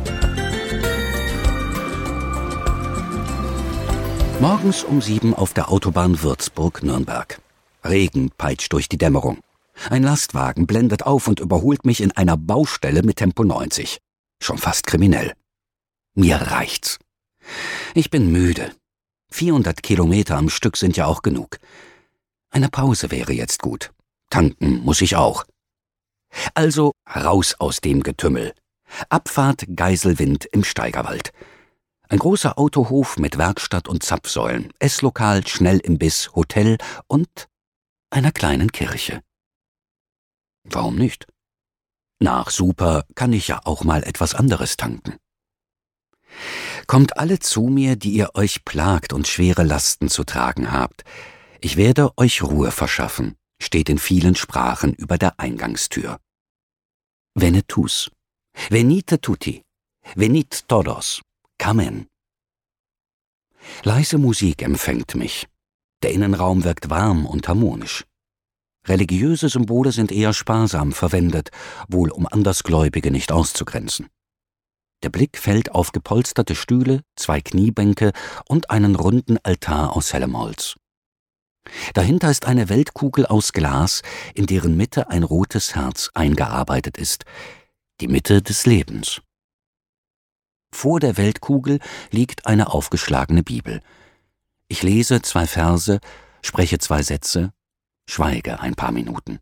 Morgens um sieben auf der Autobahn Würzburg-Nürnberg. Regen peitscht durch die Dämmerung. Ein Lastwagen blendet auf und überholt mich in einer Baustelle mit Tempo neunzig. Schon fast kriminell. Mir reicht's. Ich bin müde. vierhundert Kilometer am Stück sind ja auch genug. Eine Pause wäre jetzt gut. Tanken muss ich auch. Also raus aus dem Getümmel. Abfahrt Geiselwind im Steigerwald. Ein großer Autohof mit Werkstatt und Zapfsäulen, Esslokal, Schnellimbiss, Hotel und einer kleinen Kirche. Warum nicht? Nach Super kann ich ja auch mal etwas anderes tanken. Kommt alle zu mir, die ihr euch plagt und schwere Lasten zu tragen habt. Ich werde euch Ruhe verschaffen, steht in vielen Sprachen über der Eingangstür. Venetus, venite tutti, venit todos, kamen. Leise Musik empfängt mich. Der Innenraum wirkt warm und harmonisch. Religiöse Symbole sind eher sparsam verwendet, wohl um Andersgläubige nicht auszugrenzen. Der Blick fällt auf gepolsterte Stühle, zwei Kniebänke und einen runden Altar aus hellem Holz. Dahinter ist eine Weltkugel aus Glas, in deren Mitte ein rotes Herz eingearbeitet ist, die Mitte des Lebens. Vor der Weltkugel liegt eine aufgeschlagene Bibel. Ich lese zwei Verse, spreche zwei Sätze, schweige ein paar Minuten.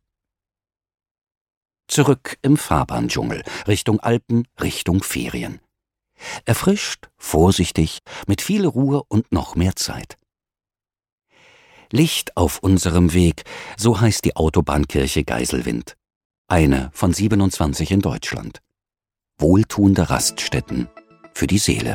Zurück im Fahrbahndschungel, Richtung Alpen, Richtung Ferien. Erfrischt, vorsichtig, mit viel Ruhe und noch mehr Zeit. Licht auf unserem Weg, so heißt die Autobahnkirche Geiselwind. Eine von siebenundzwanzig in Deutschland. Wohltuende Raststätten für die Seele.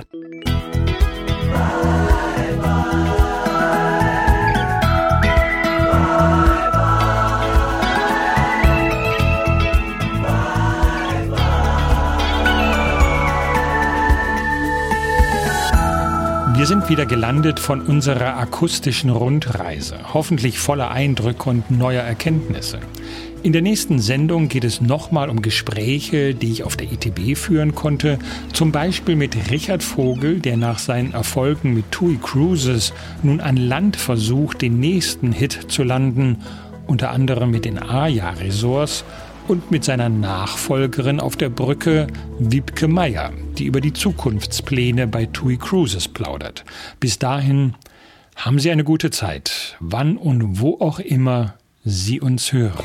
Wir sind wieder gelandet von unserer akustischen Rundreise, hoffentlich voller Eindrücke und neuer Erkenntnisse. In der nächsten Sendung geht es nochmal um Gespräche, die ich auf der I T B führen konnte, zum Beispiel mit Richard Vogel, der nach seinen Erfolgen mit TUI Cruises nun an Land versucht, den nächsten Hit zu landen, unter anderem mit den Aja Resorts, und mit seiner Nachfolgerin auf der Brücke, Wiebke Meyer, die über die Zukunftspläne bei TUI Cruises plaudert. Bis dahin haben Sie eine gute Zeit, wann und wo auch immer Sie uns hören.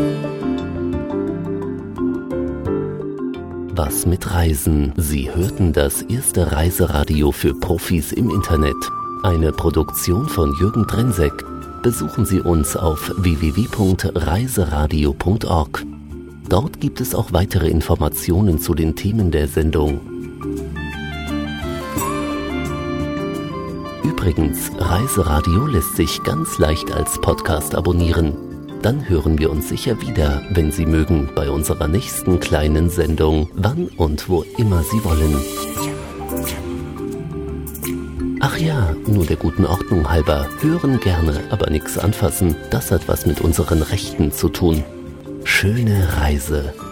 Was mit Reisen? Sie hörten das erste Reiseradio für Profis im Internet. Eine Produktion von Jürgen Drenseck. Besuchen Sie uns auf w w w punkt reiseradio punkt org. Dort gibt es auch weitere Informationen zu den Themen der Sendung. Übrigens, Reiseradio lässt sich ganz leicht als Podcast abonnieren. Dann hören wir uns sicher wieder, wenn Sie mögen, bei unserer nächsten kleinen Sendung, wann und wo immer Sie wollen. Ach ja, nur der guten Ordnung halber, hören gerne, aber nichts anfassen, das hat was mit unseren Rechten zu tun. Schöne Reise.